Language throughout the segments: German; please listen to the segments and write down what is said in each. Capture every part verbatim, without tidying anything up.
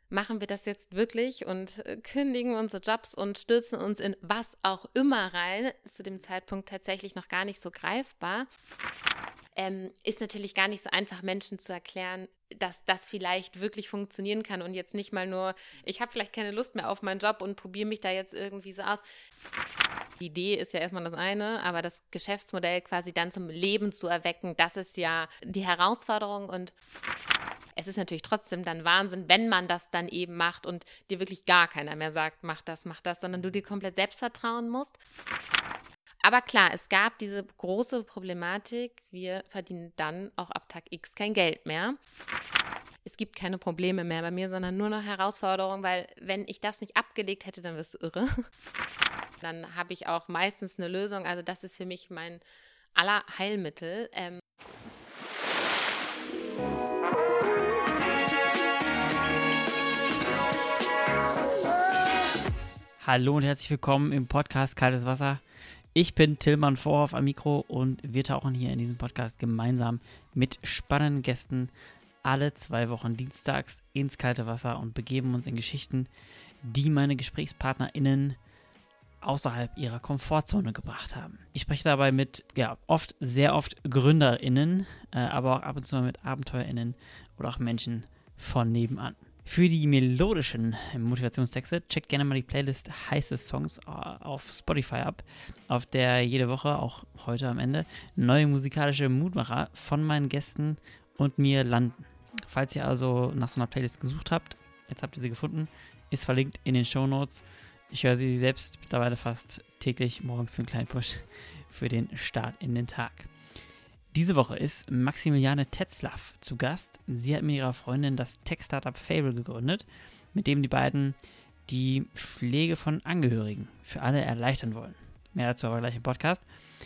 machen wir das jetzt wirklich und äh, kündigen unsere Jobs und stürzen uns in was auch immer rein, ist zu dem Zeitpunkt tatsächlich noch gar nicht so greifbar. Ähm, ist natürlich gar nicht so einfach, Menschen zu erklären, dass das vielleicht wirklich funktionieren kann und jetzt nicht mal nur, ich habe vielleicht keine Lust mehr auf meinen Job und probiere mich da jetzt irgendwie so aus. Die Idee ist ja erstmal das eine, aber das Geschäftsmodell quasi dann zum Leben zu erwecken, das ist ja die Herausforderung und es ist natürlich trotzdem dann Wahnsinn, wenn man das dann eben macht und dir wirklich gar keiner mehr sagt, mach das, mach das, sondern du dir komplett selbst vertrauen musst. Aber klar, es gab diese große Problematik, wir verdienen dann auch ab Tag X kein Geld mehr. Es gibt keine Probleme mehr bei mir, sondern nur noch Herausforderungen, weil wenn ich das nicht abgelegt hätte, dann wirst du irre. Dann habe ich auch meistens eine Lösung, also das ist für mich mein aller Heilmittel. Ähm Hallo und herzlich willkommen im Podcast Kaltes Wasser. Ich bin Tillmann Vorhoff am Mikro und wir tauchen hier in diesem Podcast gemeinsam mit spannenden Gästen alle zwei Wochen dienstags ins kalte Wasser und begeben uns in Geschichten, die meine GesprächspartnerInnen außerhalb ihrer Komfortzone gebracht haben. Ich spreche dabei mit, ja, oft, sehr oft GründerInnen, äh, aber auch ab und zu mal mit AbenteurInnen oder auch Menschen von nebenan. Für die melodischen Motivationstexte checkt gerne mal die Playlist Heiße Songs auf Spotify ab, auf der jede Woche, auch heute am Ende, neue musikalische Mutmacher von meinen Gästen und mir landen. Falls ihr also nach so einer Playlist gesucht habt, jetzt habt ihr sie gefunden, ist verlinkt in den Shownotes. Ich höre sie selbst mittlerweile fast täglich morgens für einen kleinen Push für den Start in den Tag. Diese Woche ist Maximiliane Tetzlaff zu Gast. Sie hat mit ihrer Freundin das Tech-Startup Fable gegründet, mit dem die beiden die Pflege von Angehörigen für alle erleichtern wollen. Mehr dazu aber gleich im Podcast.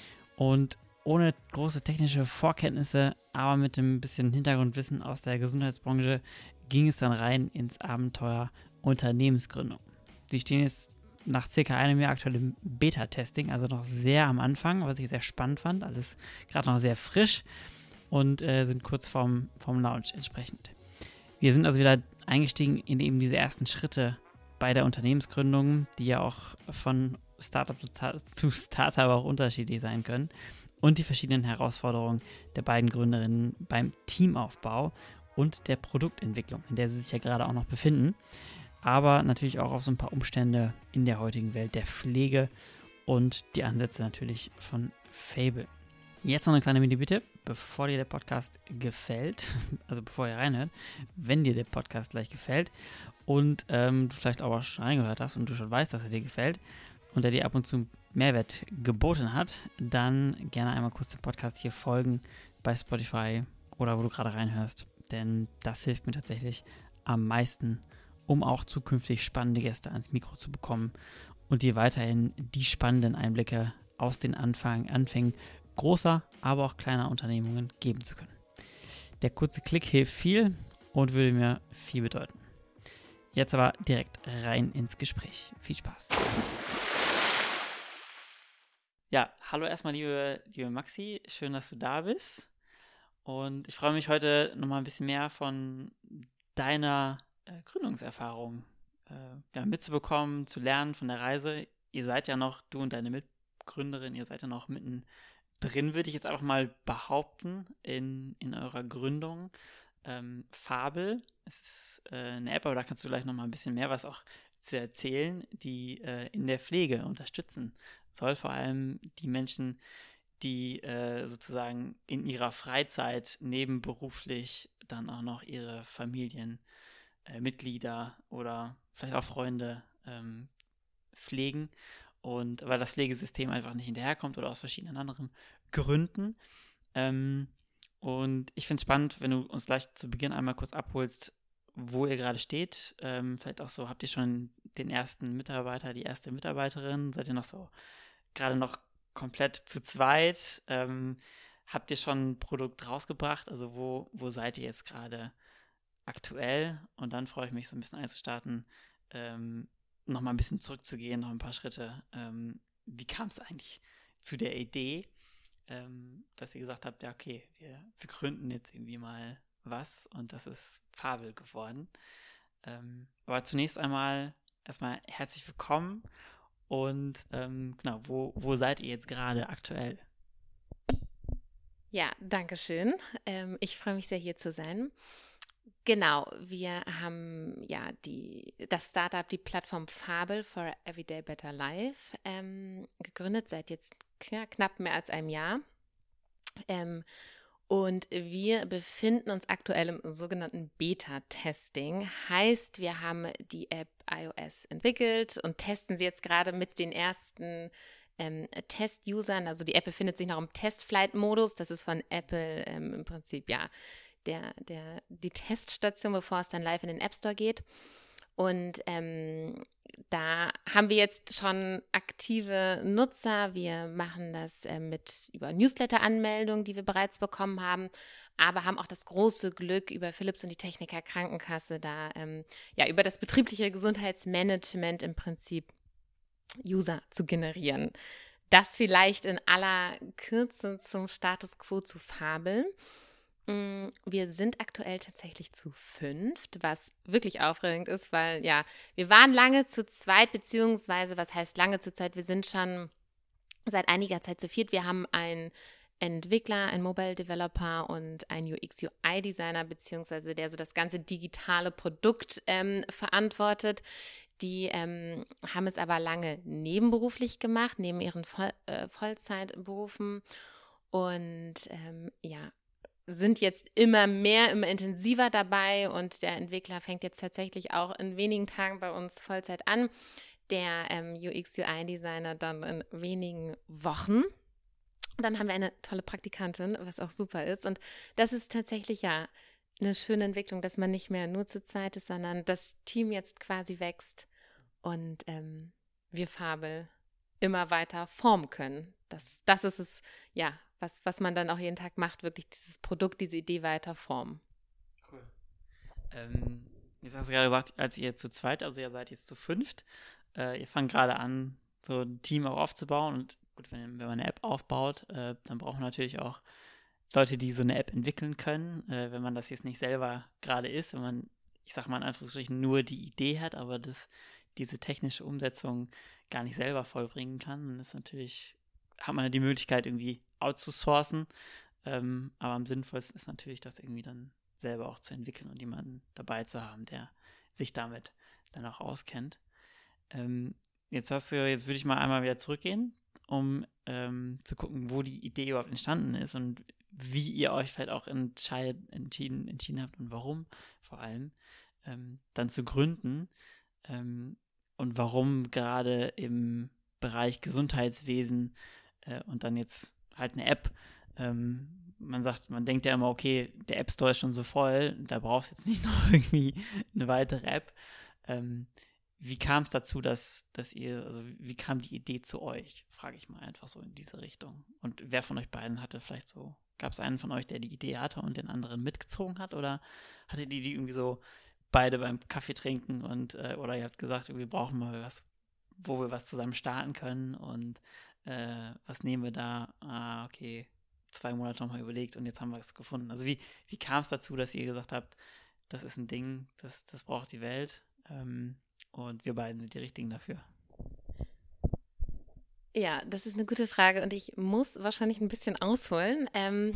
Und ohne große technische Vorkenntnisse, aber mit ein bisschen Hintergrundwissen aus der Gesundheitsbranche, ging es dann rein ins Abenteuer Unternehmensgründung. Sie stehen jetzt nach circa einem Jahr aktuell im Beta-Testing, also noch sehr am Anfang, was ich sehr spannend fand. Alles gerade noch sehr frisch und äh, sind kurz vorm, vorm Launch entsprechend. Wir sind also wieder eingestiegen in eben diese ersten Schritte bei der Unternehmensgründung, die ja auch von Startup zu Startup auch unterschiedlich sein können, und die verschiedenen Herausforderungen der beiden Gründerinnen beim Teamaufbau und der Produktentwicklung, in der sie sich ja gerade auch noch befinden. Aber natürlich auch auf so ein paar Umstände in der heutigen Welt der Pflege und die Ansätze natürlich von Fable. Jetzt noch eine kleine Mini-Bitte, bevor dir der Podcast gefällt, also bevor ihr reinhört, wenn dir der Podcast gleich gefällt und ähm, du vielleicht auch schon reingehört hast und du schon weißt, dass er dir gefällt und er dir ab und zu Mehrwert geboten hat, dann gerne einmal kurz dem Podcast hier folgen bei Spotify oder wo du gerade reinhörst, denn das hilft mir tatsächlich am meisten, um auch zukünftig spannende Gäste ans Mikro zu bekommen und dir weiterhin die spannenden Einblicke aus den Anfang, Anfängen großer, aber auch kleiner Unternehmungen geben zu können. Der kurze Klick hilft viel und würde mir viel bedeuten. Jetzt aber direkt rein ins Gespräch. Viel Spaß. Ja, hallo erstmal liebe, liebe Maxi, schön, dass du da bist. Und ich freue mich heute nochmal ein bisschen mehr von deiner Äh, Gründungserfahrung äh, ja, mitzubekommen, zu lernen von der Reise. Ihr seid ja noch, du und deine Mitgründerin, ihr seid ja noch mitten drin, würde ich jetzt einfach mal behaupten, in, in eurer Gründung. Ähm, Fable, es ist äh, eine App, aber da kannst du gleich nochmal ein bisschen mehr was auch zu erzählen, die äh, in der Pflege unterstützen soll, vor allem die Menschen, die äh, sozusagen in ihrer Freizeit nebenberuflich dann auch noch ihre Familien Äh, Mitglieder oder vielleicht auch Freunde ähm, pflegen, und weil das Pflegesystem einfach nicht hinterherkommt oder aus verschiedenen anderen Gründen. Ähm, und ich finde es spannend, wenn du uns gleich zu Beginn einmal kurz abholst, wo ihr gerade steht. Ähm, vielleicht auch so, habt ihr schon den ersten Mitarbeiter, die erste Mitarbeiterin? Seid ihr noch so gerade noch komplett zu zweit? Ähm, habt ihr schon ein Produkt rausgebracht? Also wo, wo seid ihr jetzt gerade aktuell? Und dann freue ich mich so ein bisschen einzustarten, ähm, nochmal ein bisschen zurückzugehen, noch ein paar Schritte. Ähm, wie kam es eigentlich zu der Idee, ähm, dass ihr gesagt habt, ja okay, wir, wir gründen jetzt irgendwie mal was, und das ist Fable geworden. Ähm, aber zunächst einmal erstmal herzlich willkommen und ähm, genau, wo, wo seid ihr jetzt gerade aktuell? Ja, danke schön. Ähm, ich freue mich sehr, hier zu sein. Genau, wir haben ja die, das Startup, die Plattform Fabel for Everyday Better Life ähm, gegründet, seit jetzt ja, knapp mehr als einem Jahr. Ähm, und wir befinden uns aktuell im sogenannten Beta-Testing. Heißt, wir haben die App iOS entwickelt und testen sie jetzt gerade mit den ersten ähm, Test-Usern. Also die App befindet sich noch im Test-Flight-Modus. Das ist von Apple ähm, im Prinzip ja der, der, die Teststation, bevor es dann live in den App Store geht. Und ähm, da haben wir jetzt schon aktive Nutzer. Wir machen das äh, mit über Newsletter-Anmeldungen, die wir bereits bekommen haben, aber haben auch das große Glück, über Philips und die Techniker Krankenkasse da ähm, ja über das betriebliche Gesundheitsmanagement im Prinzip User zu generieren. Das vielleicht in aller Kürze zum Status quo zu Fabel. Wir sind aktuell tatsächlich zu fünft, was wirklich aufregend ist, weil ja, wir waren lange zu zweit, beziehungsweise, was heißt lange zu zweit? Wir sind schon seit einiger Zeit zu viert. Wir haben einen Entwickler, einen Mobile Developer und einen U X U I-Designer, beziehungsweise der so das ganze digitale Produkt ähm, verantwortet. Die ähm, haben es aber lange nebenberuflich gemacht, neben ihren Voll, äh, Vollzeitberufen und ähm, ja, sind jetzt immer mehr, immer intensiver dabei und der Entwickler fängt jetzt tatsächlich auch in wenigen Tagen bei uns Vollzeit an. Der ähm, U X U I-Designer dann in wenigen Wochen. Und dann haben wir eine tolle Praktikantin, was auch super ist. Und das ist tatsächlich ja eine schöne Entwicklung, dass man nicht mehr nur zu zweit ist, sondern das Team jetzt quasi wächst und ähm, wir Fabel immer weiter formen können. Das, das ist es, ja, was, was man dann auch jeden Tag macht, wirklich dieses Produkt, diese Idee weiter formen. Cool. Ähm, jetzt hast du gerade gesagt, als ihr zu zweit, also ihr seid jetzt zu fünft, äh, ihr fangt gerade an, so ein Team auch aufzubauen und gut, wenn, wenn man eine App aufbaut, äh, dann braucht man natürlich auch Leute, die so eine App entwickeln können, äh, wenn man das jetzt nicht selber gerade ist, wenn man, ich sag mal in Anführungsstrichen, nur die Idee hat, aber das, diese technische Umsetzung gar nicht selber vollbringen kann, dann ist natürlich, hat man die Möglichkeit irgendwie outzusourcen, ähm, aber am sinnvollsten ist natürlich, das irgendwie dann selber auch zu entwickeln und jemanden dabei zu haben, der sich damit dann auch auskennt. Ähm, jetzt hast du, jetzt würde ich mal einmal wieder zurückgehen, um ähm, zu gucken, wo die Idee überhaupt entstanden ist und wie ihr euch vielleicht auch entscheid, entschieden, entschieden habt und warum vor allem ähm, dann zu gründen ähm, und warum gerade im Bereich Gesundheitswesen äh, und dann jetzt halt eine App. Ähm, man sagt, man denkt ja immer, okay, der App Store ist schon so voll, da brauchst du jetzt nicht noch irgendwie eine weitere App. Ähm, wie kam es dazu, dass, dass ihr, also wie kam die Idee zu euch, frage ich mal einfach so in diese Richtung. Und wer von euch beiden hatte vielleicht so, gab es einen von euch, der die Idee hatte und den anderen mitgezogen hat, oder hattet ihr die irgendwie so beide beim Kaffee trinken und, äh, oder ihr habt gesagt, wir brauchen mal was, wo wir was zusammen starten können und äh, was nehmen wir da? Ah, okay, zwei Monate nochmal überlegt und jetzt haben wir es gefunden. Also wie, wie kam es dazu, dass ihr gesagt habt, das ist ein Ding, das, das braucht die Welt ähm, und wir beiden sind die Richtigen dafür? Ja, das ist eine gute Frage und ich muss wahrscheinlich ein bisschen ausholen, ähm,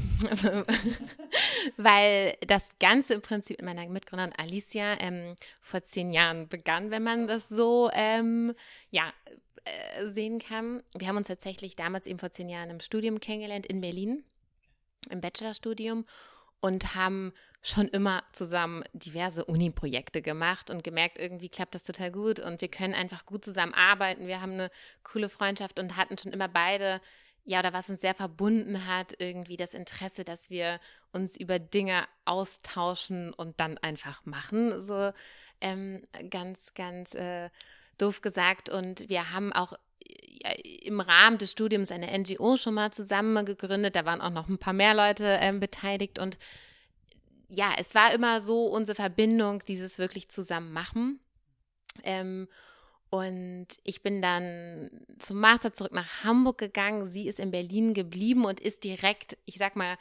weil das Ganze im Prinzip mit meiner Mitgründerin Alicia ähm, vor zehn Jahren begann, wenn man das so ähm, ja, äh, sehen kann. Wir haben uns tatsächlich damals eben vor zehn Jahren im Studium kennengelernt in Berlin, im Bachelorstudium und haben schon immer zusammen diverse Uni-Projekte gemacht und gemerkt, irgendwie klappt das total gut und wir können einfach gut zusammenarbeiten. Wir haben eine coole Freundschaft und hatten schon immer beide, ja, oder was uns sehr verbunden hat, irgendwie das Interesse, dass wir uns über Dinge austauschen und dann einfach machen, so ähm, ganz, ganz äh, doof gesagt. Und wir haben auch im Rahmen des Studiums eine N G O schon mal zusammen gegründet. Da waren auch noch ein paar mehr Leute ähm, beteiligt. Und ja, es war immer so unsere Verbindung, dieses wirklich zusammen machen. Ähm, und ich bin dann zum Master zurück nach Hamburg gegangen. Sie ist in Berlin geblieben und ist direkt, ich sag mal,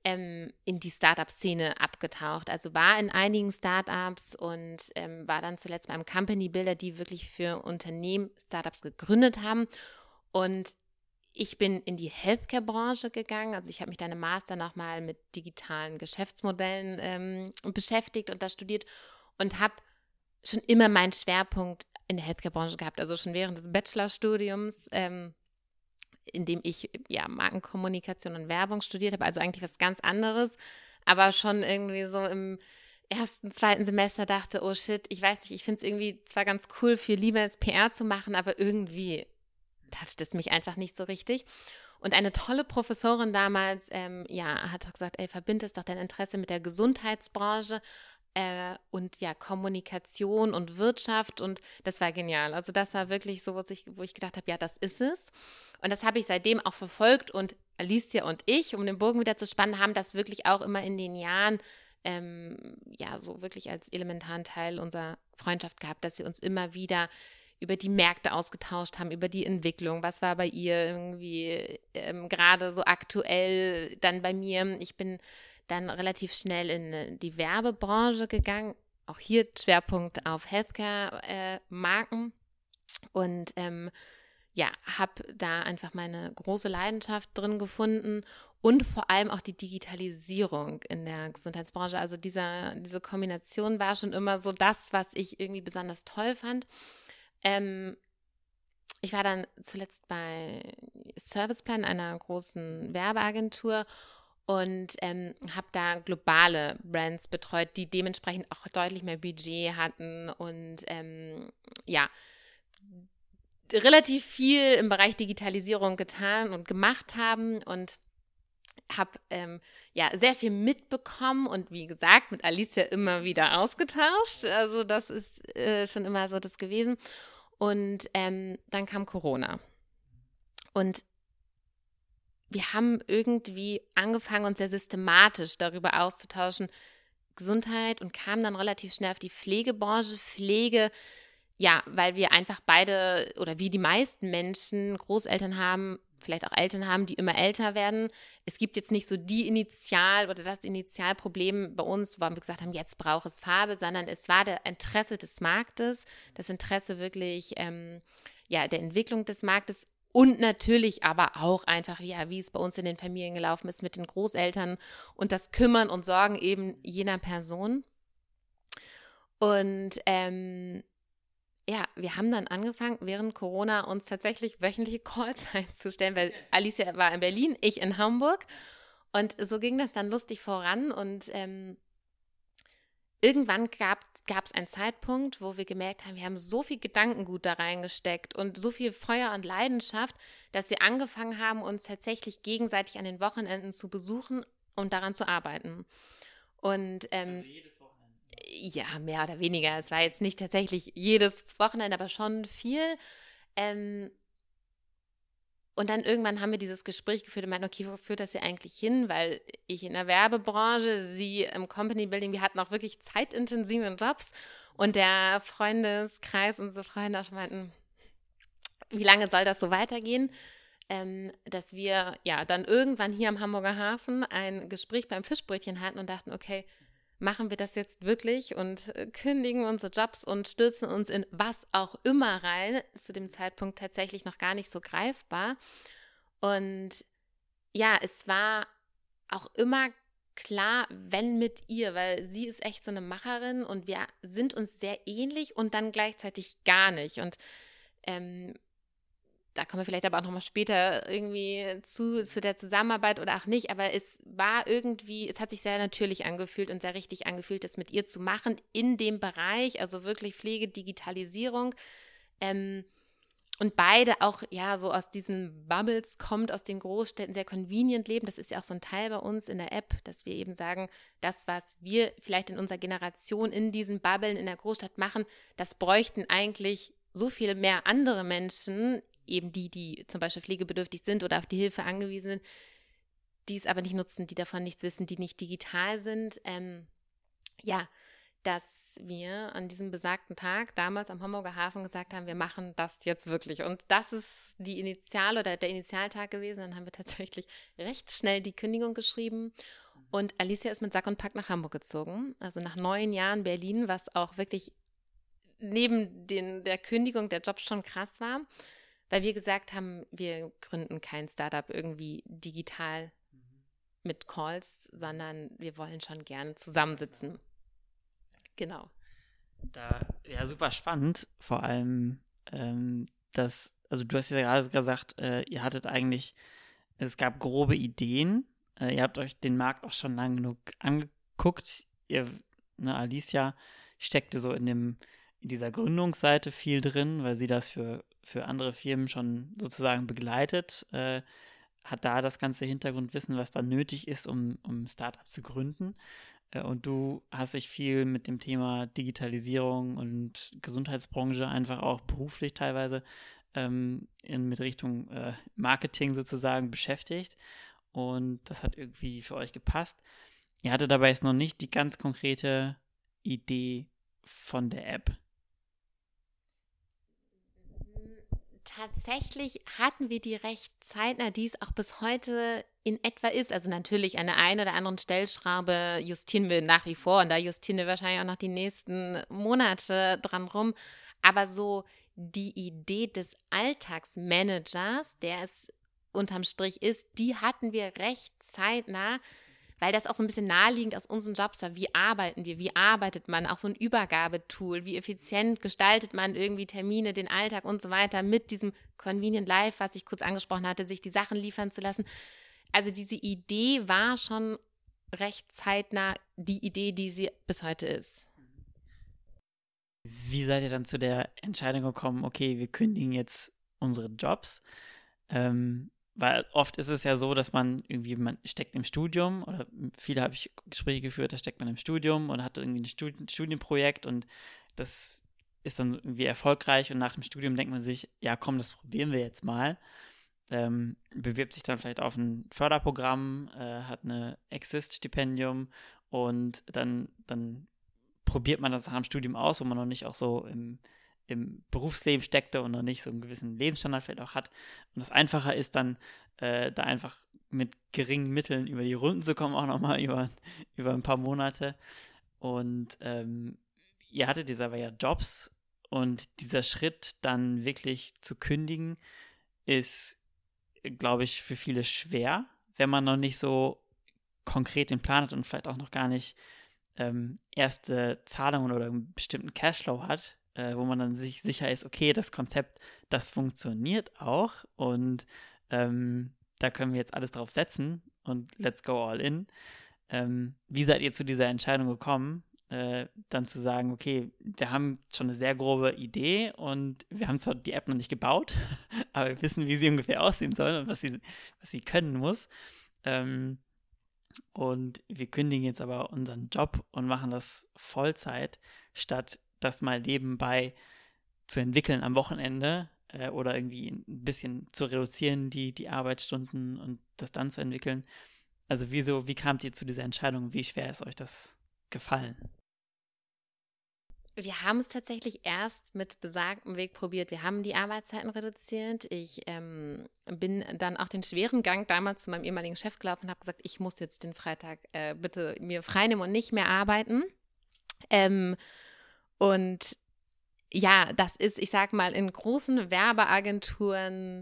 ähm, in die Startup-Szene abgetaucht. Also war in einigen Startups und ähm, war dann zuletzt beim Company Builder, die wirklich für Unternehmen Startups gegründet haben. Und ich bin in die Healthcare-Branche gegangen. Also ich habe mich dann im Master nochmal mit digitalen Geschäftsmodellen ähm, beschäftigt und da studiert und habe schon immer meinen Schwerpunkt in der Healthcare-Branche gehabt. Also schon während des Bachelorstudiums, ähm, in dem ich ja Markenkommunikation und Werbung studiert habe. Also eigentlich was ganz anderes. Aber schon irgendwie so im ersten, zweiten Semester dachte, oh shit, ich weiß nicht, ich finde es irgendwie zwar ganz cool, viel lieber als P R zu machen, aber irgendwie toucht es mich einfach nicht so richtig. Und eine tolle Professorin damals, ähm, ja, hat gesagt, ey, verbindest doch dein Interesse mit der Gesundheitsbranche äh, und ja, Kommunikation und Wirtschaft und das war genial. Also das war wirklich so, was ich, wo ich gedacht habe, ja, das ist es. Und das habe ich seitdem auch verfolgt und Alicia und ich, um den Bogen wieder zu spannen, haben das wirklich auch immer in den Jahren ähm, ja, so wirklich als elementaren Teil unserer Freundschaft gehabt, dass wir uns immer wieder über die Märkte ausgetauscht haben, über die Entwicklung. Was war bei ihr irgendwie ähm, gerade so aktuell, dann bei mir. Ich bin dann relativ schnell in die Werbebranche gegangen. Auch hier Schwerpunkt auf Healthcare-Marken. Äh, und ähm, ja, habe da einfach meine große Leidenschaft drin gefunden und vor allem auch die Digitalisierung in der Gesundheitsbranche. Also dieser, diese Kombination war schon immer so das, was ich irgendwie besonders toll fand. Ähm, ich war dann zuletzt bei Serviceplan, einer großen Werbeagentur und ähm, habe da globale Brands betreut, die dementsprechend auch deutlich mehr Budget hatten und ähm, ja, relativ viel im Bereich Digitalisierung getan und gemacht haben und habe ähm, ja sehr viel mitbekommen und wie gesagt mit Alicia immer wieder ausgetauscht. Also das ist äh, schon immer so das gewesen. Und ähm, dann kam Corona. Und wir haben irgendwie angefangen, uns sehr systematisch darüber auszutauschen, Gesundheit, und kamen dann relativ schnell auf die Pflegebranche. Pflege, ja, weil wir einfach beide oder wie die meisten Menschen Großeltern haben, vielleicht auch Eltern haben, die immer älter werden. Es gibt jetzt nicht so die Initial- oder das Initialproblem bei uns, wo wir gesagt haben, jetzt braucht es Farbe, sondern es war das Interesse des Marktes, das Interesse wirklich ähm, ja, der Entwicklung des Marktes und natürlich aber auch einfach, ja, wie es bei uns in den Familien gelaufen ist mit den Großeltern und das Kümmern und Sorgen eben jener Person. Und ähm, ja, wir haben dann angefangen, während Corona uns tatsächlich wöchentliche Calls einzustellen, weil Alicia war in Berlin, ich in Hamburg. Und so ging das dann lustig voran. Und ähm, irgendwann gab es einen Zeitpunkt, wo wir gemerkt haben, wir haben so viel Gedankengut da reingesteckt und so viel Feuer und Leidenschaft, dass wir angefangen haben, uns tatsächlich gegenseitig an den Wochenenden zu besuchen und daran zu arbeiten. Und ähm, also jedes ja, mehr oder weniger. Es war jetzt nicht tatsächlich jedes Wochenende, aber schon viel. Ähm, und dann irgendwann haben wir dieses Gespräch geführt und meinten, okay, wo führt das hier eigentlich hin? Weil ich in der Werbebranche, sie im Company Building, wir hatten auch wirklich zeitintensive Jobs. Und der Freundeskreis, unsere Freunde auch schon meinten, wie lange soll das so weitergehen? Ähm, dass wir ja dann irgendwann hier am Hamburger Hafen ein Gespräch beim Fischbrötchen hatten und dachten, okay, machen wir das jetzt wirklich und kündigen unsere Jobs und stürzen uns in was auch immer rein, ist zu dem Zeitpunkt tatsächlich noch gar nicht so greifbar. Und ja, es war auch immer klar, wenn mit ihr, weil sie ist echt so eine Macherin und wir sind uns sehr ähnlich und dann gleichzeitig gar nicht. Und ähm, da kommen wir vielleicht aber auch nochmal später irgendwie zu, zu der Zusammenarbeit oder auch nicht, aber es war irgendwie, es hat sich sehr natürlich angefühlt und sehr richtig angefühlt, das mit ihr zu machen in dem Bereich, also wirklich Pflege, Digitalisierung ähm, und beide auch, ja, so aus diesen Bubbles kommt, aus den Großstädten, sehr convenient leben, das ist ja auch so ein Teil bei uns in der App, dass wir eben sagen, das, was wir vielleicht in unserer Generation in diesen Bubblen in der Großstadt machen, das bräuchten eigentlich so viele mehr andere Menschen, eben die, die zum Beispiel pflegebedürftig sind oder auf die Hilfe angewiesen sind, die es aber nicht nutzen, die davon nichts wissen, die nicht digital sind. Ähm, ja, dass wir an diesem besagten Tag damals am Hamburger Hafen gesagt haben, wir machen das jetzt wirklich. Und das ist die Initial- oder der Initialtag gewesen. Dann haben wir tatsächlich recht schnell die Kündigung geschrieben Und Alicia ist mit Sack und Pack nach Hamburg gezogen, also nach neun Jahren Berlin, was auch wirklich neben den, der Kündigung der Jobs schon krass war, weil wir gesagt haben, wir gründen kein Startup irgendwie digital mit Calls, sondern wir wollen schon gerne zusammensitzen. Genau. Da, ja, super spannend, vor allem, ähm, dass, also du hast ja gerade gesagt, äh, ihr hattet eigentlich, es gab grobe Ideen, äh, ihr habt euch den Markt auch schon lang genug angeguckt, ihr, ne, Alicia steckte so in dem, in dieser Gründungsseite viel drin, weil sie das für, für andere Firmen schon sozusagen begleitet, äh, hat da das ganze Hintergrundwissen, was dann nötig ist, um, um ein Startup zu gründen. Und du hast dich viel mit dem Thema Digitalisierung und Gesundheitsbranche einfach auch beruflich teilweise ähm, in, mit Richtung äh, Marketing sozusagen beschäftigt. Und das hat irgendwie für euch gepasst. Ihr hattet dabei jetzt noch nicht die ganz konkrete Idee von der App. Tatsächlich hatten wir die recht zeitnah, die es auch bis heute in etwa ist. Also natürlich an der einen oder anderen Stellschraube justieren wir nach wie vor und da justieren wir wahrscheinlich auch noch die nächsten Monate dran rum. Aber so die Idee des Alltagsmanagers, der es unterm Strich ist, die hatten wir recht zeitnah, weil das auch so ein bisschen naheliegend aus unseren Jobs war. Wie arbeiten wir? Wie arbeitet man? Auch so ein Übergabetool. Wie effizient gestaltet man irgendwie Termine, den Alltag und so weiter mit diesem Convenient Life, was ich kurz angesprochen hatte, sich die Sachen liefern zu lassen. Also diese Idee war schon recht zeitnah die Idee, die sie bis heute ist. Wie seid ihr dann zu der Entscheidung gekommen, okay, wir kündigen jetzt unsere Jobs? Ähm, Weil oft ist es ja so, dass man irgendwie, man steckt im Studium oder viele habe ich Gespräche geführt, da steckt man im Studium und hat irgendwie ein Studi- Studienprojekt und das ist dann irgendwie erfolgreich und nach dem Studium denkt man sich, ja komm, das probieren wir jetzt mal. Ähm, bewirbt sich dann vielleicht auf ein Förderprogramm, äh, hat eine Exist-Stipendium und dann, dann probiert man das nach dem Studium aus, wo man noch nicht auch so im im Berufsleben steckte und noch nicht so einen gewissen Lebensstandard vielleicht auch hat. Und das einfacher ist dann, äh, da einfach mit geringen Mitteln über die Runden zu kommen, auch nochmal über, über ein paar Monate. Und ähm, ihr hattet jetzt aber ja Jobs und dieser Schritt dann wirklich zu kündigen ist, glaube ich, für viele schwer, wenn man noch nicht so konkret den Plan hat und vielleicht auch noch gar nicht ähm, erste Zahlungen oder einen bestimmten Cashflow hat, äh, wo man dann sich sicher ist, okay, das Konzept, das funktioniert auch und ähm, da können wir jetzt alles drauf setzen und let's go all in. Ähm, wie seid ihr zu dieser Entscheidung gekommen, äh, dann zu sagen, okay, wir haben schon eine sehr grobe Idee und wir haben zwar die App noch nicht gebaut, aber wir wissen, wie sie ungefähr aussehen soll und was sie, was sie können muss. Ähm, und wir kündigen jetzt aber unseren Job und machen das Vollzeit, statt das mal nebenbei zu entwickeln am Wochenende äh, oder irgendwie ein bisschen zu reduzieren, die, die Arbeitsstunden und das dann zu entwickeln. Also wieso, wie kamt ihr zu dieser Entscheidung? Wie schwer ist euch das gefallen? Wir haben es tatsächlich erst mit besagtem Weg probiert. Wir haben die Arbeitszeiten reduziert. Ich ähm, bin dann auch den schweren Gang damals zu meinem ehemaligen Chef gelaufen und habe gesagt, ich muss jetzt den Freitag äh, bitte mir freinehmen und nicht mehr arbeiten. Ähm, und ja, das ist, ich sag mal, in großen Werbeagenturen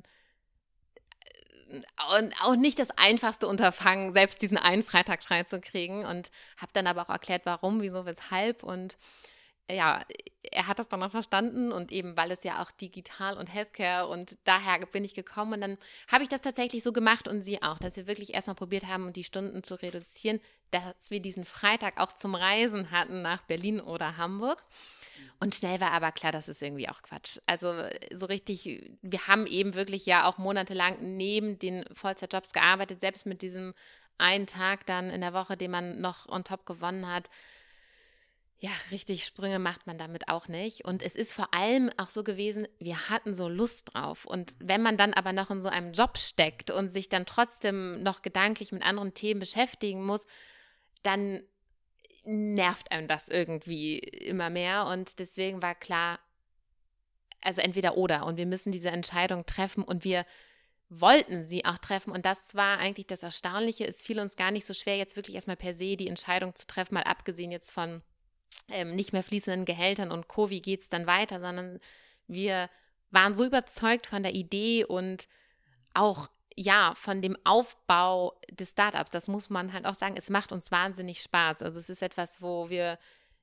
und auch nicht das einfachste Unterfangen, selbst diesen einen Freitag freizukriegen. Und habe dann aber auch erklärt, warum, wieso, weshalb. Und ja, er hat das dann auch verstanden und eben, weil es ja auch digital und Healthcare und daher bin ich gekommen und dann habe ich das tatsächlich so gemacht und sie auch, dass wir wirklich erstmal probiert haben, die Stunden zu reduzieren, dass wir diesen Freitag auch zum Reisen hatten nach Berlin oder Hamburg. Und schnell war aber klar, das ist irgendwie auch Quatsch. Also so richtig, wir haben eben wirklich ja auch monatelang neben den Vollzeitjobs gearbeitet, selbst mit diesem einen Tag dann in der Woche, den man noch on top gewonnen hat. Ja, richtig Sprünge macht man damit auch nicht. Und es ist vor allem auch so gewesen, wir hatten so Lust drauf. Und wenn man dann aber noch in so einem Job steckt und sich dann trotzdem noch gedanklich mit anderen Themen beschäftigen muss, dann nervt einem das irgendwie immer mehr. Und deswegen war klar, also entweder oder. Und wir müssen diese Entscheidung treffen und wir wollten sie auch treffen. Und das war eigentlich das Erstaunliche. Es fiel uns gar nicht so schwer, jetzt wirklich erstmal per se die Entscheidung zu treffen, mal abgesehen jetzt von ähm, nicht mehr fließenden Gehältern und Co., wie geht es dann weiter, sondern wir waren so überzeugt von der Idee und auch ja, von dem Aufbau des Startups. Das muss man halt auch sagen, es macht uns wahnsinnig Spaß. Also es ist etwas, wo wir,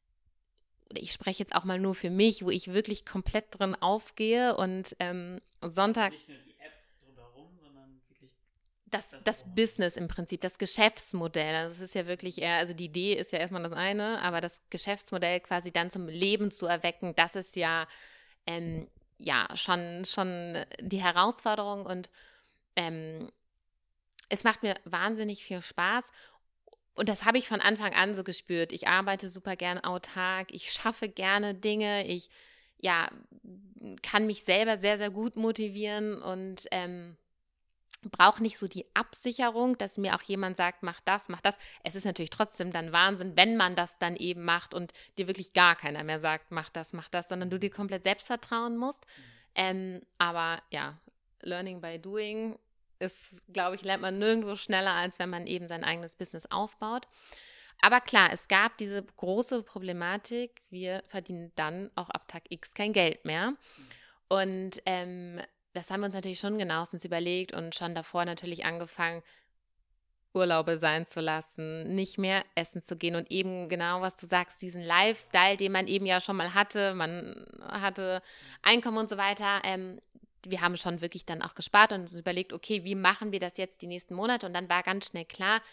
ich spreche jetzt auch mal nur für mich, wo ich wirklich komplett drin aufgehe und ähm, Sonntag Nicht nur die App drumherum, sondern wirklich das, das das drumherum. Business im Prinzip, das Geschäftsmodell. Also es ist ja wirklich eher, also die Idee ist ja erstmal das eine, aber das Geschäftsmodell quasi dann zum Leben zu erwecken, das ist ja, ähm, ja schon, schon die Herausforderung und ähm, es macht mir wahnsinnig viel Spaß. Und das habe ich von Anfang an so gespürt. Ich arbeite super gern autark, ich schaffe gerne Dinge, ich ja, kann mich selber sehr, sehr gut motivieren und ähm, brauche nicht so die Absicherung, dass mir auch jemand sagt, mach das, mach das. Es ist natürlich trotzdem dann Wahnsinn, wenn man das dann eben macht und dir wirklich gar keiner mehr sagt, mach das, mach das, sondern du dir komplett selbst vertrauen musst. Ähm, aber ja, Learning by Doing ist, glaube ich, lernt man nirgendwo schneller, als wenn man eben sein eigenes Business aufbaut. Aber klar, es gab diese große Problematik, wir verdienen dann auch ab Tag X kein Geld mehr. Und ähm, das haben wir uns natürlich schon genauestens überlegt und schon davor natürlich angefangen, Urlaube sein zu lassen, nicht mehr essen zu gehen und eben genau, was du sagst, diesen Lifestyle, den man eben ja schon mal hatte, man hatte Einkommen und so weiter, ähm, wir haben schon wirklich dann auch gespart und uns überlegt, okay, wie machen wir das jetzt die nächsten Monate? Und dann war ganz schnell klar,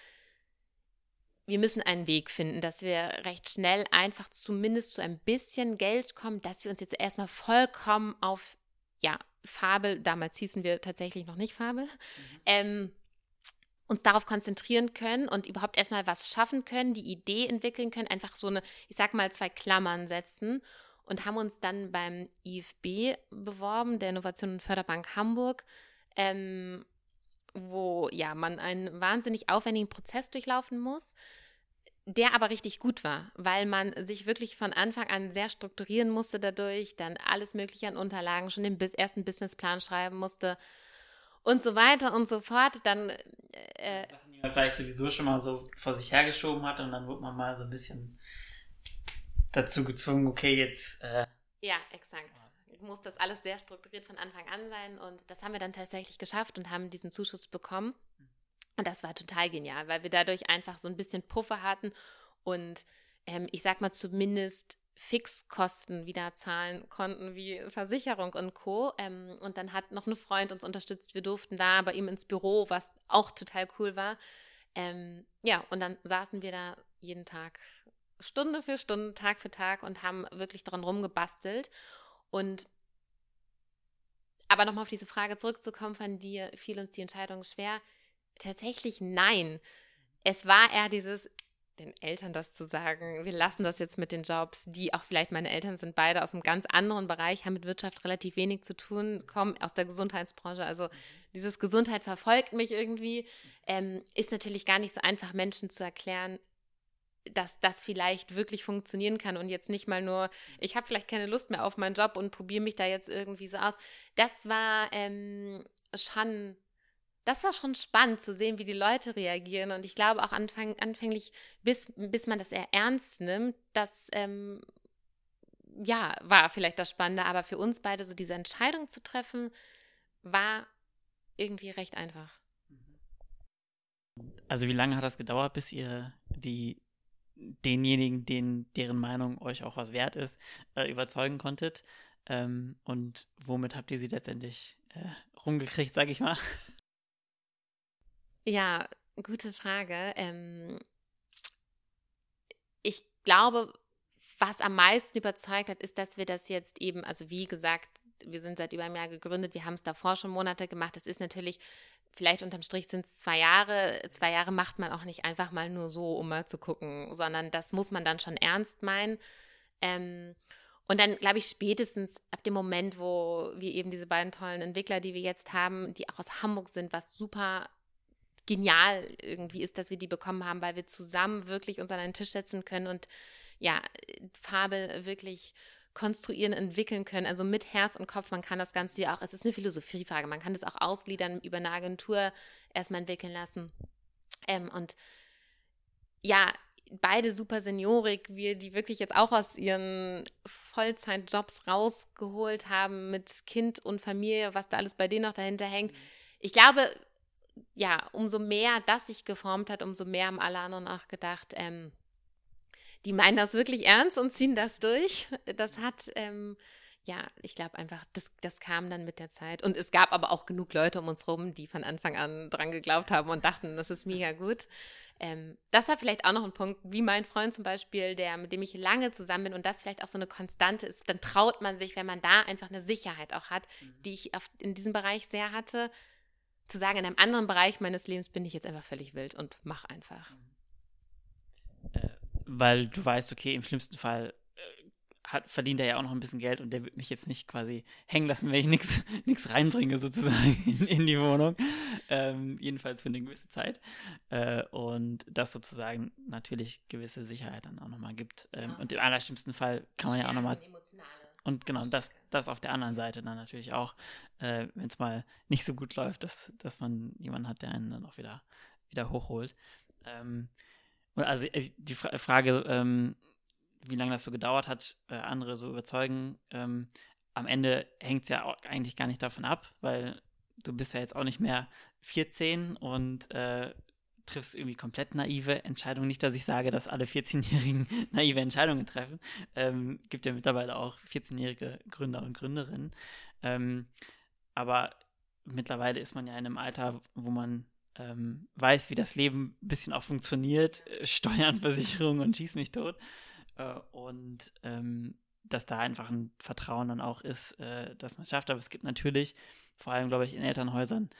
wir müssen einen Weg finden, dass wir recht schnell einfach zumindest zu ein bisschen Geld kommen, dass wir uns jetzt erstmal vollkommen auf, ja, Fabel, damals hießen wir tatsächlich noch nicht Fabel, mhm. ähm, uns darauf konzentrieren können und überhaupt erstmal was schaffen können, die Idee entwickeln können, einfach so eine, ich sag mal, zwei Klammern setzen. Und haben uns dann beim I F B beworben, der Innovation- und Förderbank Hamburg, ähm, wo ja man einen wahnsinnig aufwendigen Prozess durchlaufen muss, der aber richtig gut war, weil man sich wirklich von Anfang an sehr strukturieren musste dadurch, dann alles Mögliche an Unterlagen, schon den ersten Businessplan schreiben musste und so weiter und so fort. Dann äh, Sachen, die man vielleicht sowieso schon mal so vor sich hergeschoben hat und dann wird man mal so ein bisschen dazu gezwungen, okay, jetzt... Äh ja, exakt. Muss das alles sehr strukturiert von Anfang an sein und das haben wir dann tatsächlich geschafft und haben diesen Zuschuss bekommen und das war total genial, weil wir dadurch einfach so ein bisschen Puffer hatten und ähm, ich sag mal zumindest Fixkosten wieder zahlen konnten, wie Versicherung und Co. Ähm, und dann hat noch ein Freund uns unterstützt, wir durften da bei ihm ins Büro, was auch total cool war. Ähm, ja, und dann saßen wir da jeden Tag Stunde für Stunde, Tag für Tag und haben wirklich dran rumgebastelt. Und aber nochmal auf diese Frage zurückzukommen von dir, fiel uns die Entscheidung schwer? Tatsächlich nein. Es war eher dieses, den Eltern das zu sagen, wir lassen das jetzt mit den Jobs, die auch vielleicht, meine Eltern sind beide aus einem ganz anderen Bereich, haben mit Wirtschaft relativ wenig zu tun, kommen aus der Gesundheitsbranche, also dieses Gesundheit verfolgt mich irgendwie, ähm, ist natürlich gar nicht so einfach, Menschen zu erklären, dass das vielleicht wirklich funktionieren kann und jetzt nicht mal nur, ich habe vielleicht keine Lust mehr auf meinen Job und probiere mich da jetzt irgendwie so aus. Das war ähm, schon, das war schon spannend zu sehen, wie die Leute reagieren und ich glaube auch anfang, anfänglich, bis, bis man das eher ernst nimmt, das ähm, ja, war vielleicht das Spannende, aber für uns beide so diese Entscheidung zu treffen, war irgendwie recht einfach. Also wie lange hat das gedauert, bis ihr die denjenigen, denen, deren Meinung euch auch was wert ist, äh, überzeugen konntet? Ähm, und womit habt ihr sie letztendlich äh, rumgekriegt, sag ich mal? Ja, gute Frage. Ähm, ich glaube, was am meisten überzeugt hat, ist, dass wir das jetzt eben, also wie gesagt, wir sind seit über einem Jahr gegründet, wir haben es davor schon Monate gemacht. Das ist natürlich, vielleicht unterm Strich sind es zwei Jahre. Zwei Jahre macht man auch nicht einfach mal nur so, um mal zu gucken, sondern das muss man dann schon ernst meinen. Ähm, und dann, glaube ich, spätestens ab dem Moment, wo wir eben diese beiden tollen Entwickler, die wir jetzt haben, die auch aus Hamburg sind, was super genial irgendwie ist, dass wir die bekommen haben, weil wir zusammen wirklich uns an einen Tisch setzen können und ja, Fabel wirklich konstruieren, entwickeln können, also mit Herz und Kopf. Man kann das Ganze ja auch, es ist eine Philosophiefrage, man kann das auch ausgliedern, über eine Agentur erstmal entwickeln lassen. Ähm, und ja, beide super seniorig, wir die wirklich jetzt auch aus ihren Vollzeitjobs rausgeholt haben mit Kind und Familie, was da alles bei denen noch dahinter hängt. Ich glaube, ja, umso mehr das sich geformt hat, umso mehr haben alle anderen auch gedacht, ähm, die meinen das wirklich ernst und ziehen das durch. Das hat, ähm, ja, ich glaube einfach, das, das kam dann mit der Zeit. Und es gab aber auch genug Leute um uns rum, die von Anfang an dran geglaubt haben und dachten, das ist mega gut. Ähm, das war vielleicht auch noch ein Punkt, wie mein Freund zum Beispiel, der, mit dem ich lange zusammen bin und das vielleicht auch so eine Konstante ist, dann traut man sich, wenn man da einfach eine Sicherheit auch hat, mhm. die ich auf, in diesem Bereich sehr hatte, zu sagen, in einem anderen Bereich meines Lebens bin ich jetzt einfach völlig wild und mach einfach. Äh, weil du weißt, okay, im schlimmsten Fall Hat, verdient er ja auch noch ein bisschen Geld und der wird mich jetzt nicht quasi hängen lassen, wenn ich nichts reinbringe sozusagen in, in die Wohnung. Ähm, jedenfalls für eine gewisse Zeit. Äh, und das sozusagen natürlich gewisse Sicherheit dann auch nochmal gibt. Ähm, ja. Und im allerschlimmsten Fall kann man ja auch nochmal... Und genau, das, das auf der anderen Seite dann natürlich auch, äh, wenn es mal nicht so gut läuft, dass, dass man jemanden hat, der einen dann auch wieder, wieder hochholt. Ähm, und also die Fra- Frage... Ähm, wie lange das so gedauert hat, äh, andere so überzeugen. Ähm, am Ende hängt es ja auch eigentlich gar nicht davon ab, weil du bist ja jetzt auch nicht mehr vierzehn und äh, triffst irgendwie komplett naive Entscheidungen. Nicht, dass ich sage, dass alle vierzehnjährigen naive Entscheidungen treffen. Ähm, gibt ja mittlerweile auch vierzehnjährige Gründer und Gründerinnen. Ähm, aber mittlerweile ist man ja in einem Alter, wo man ähm, weiß, wie das Leben ein bisschen auch funktioniert. Äh, Steuern, Versicherung und schieß mich tot. Und ähm, dass da einfach ein Vertrauen dann auch ist, äh, dass man es schafft. Aber es gibt natürlich, vor allem, glaube ich, in Elternhäusern,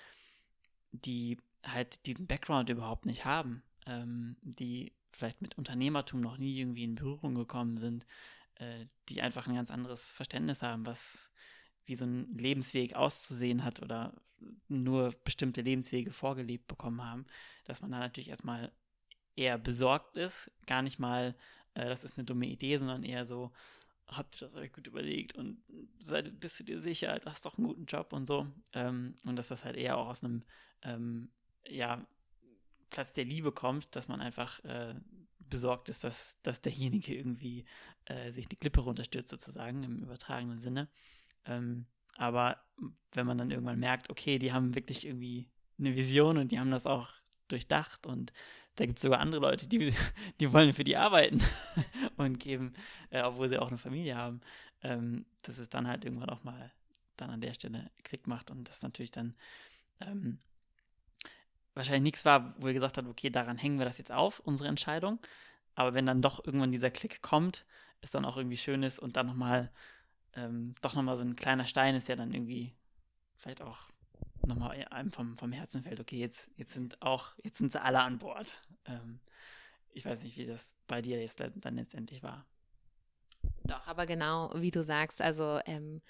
die halt diesen Background überhaupt nicht haben, ähm, die vielleicht mit Unternehmertum noch nie irgendwie in Berührung gekommen sind, äh, die einfach ein ganz anderes Verständnis haben, was wie so ein Lebensweg auszusehen hat oder nur bestimmte Lebenswege vorgelebt bekommen haben, dass man da natürlich erstmal eher besorgt ist, gar nicht mal das ist eine dumme Idee, sondern eher so, habt ihr das euch gut überlegt und seid, bist du dir sicher, du hast doch einen guten Job und so. Ähm, und dass das halt eher auch aus einem ähm, ja, Platz der Liebe kommt, dass man einfach äh, besorgt ist, dass, dass derjenige irgendwie äh, sich die Klippe runterstürzt sozusagen, im übertragenen Sinne. Ähm, aber wenn man dann irgendwann merkt, okay, die haben wirklich irgendwie eine Vision und die haben das auch durchdacht und da gibt es sogar andere Leute, die, die wollen für die arbeiten und geben, äh, obwohl sie auch eine Familie haben, ähm, dass es dann halt irgendwann auch mal dann an der Stelle Klick macht und das natürlich dann ähm, wahrscheinlich nichts war, wo ihr gesagt habt, okay, daran hängen wir das jetzt auf, unsere Entscheidung, aber wenn dann doch irgendwann dieser Klick kommt, ist dann auch irgendwie schön ist und dann nochmal ähm, doch nochmal so ein kleiner Stein ist, der dann irgendwie vielleicht auch nochmal einem vom, vom Herzen fällt, okay, jetzt, jetzt sind auch, jetzt sind sie alle an Bord. Ähm, ich weiß nicht, wie das bei dir jetzt dann letztendlich war. Doch, aber genau, wie du sagst, also ähm,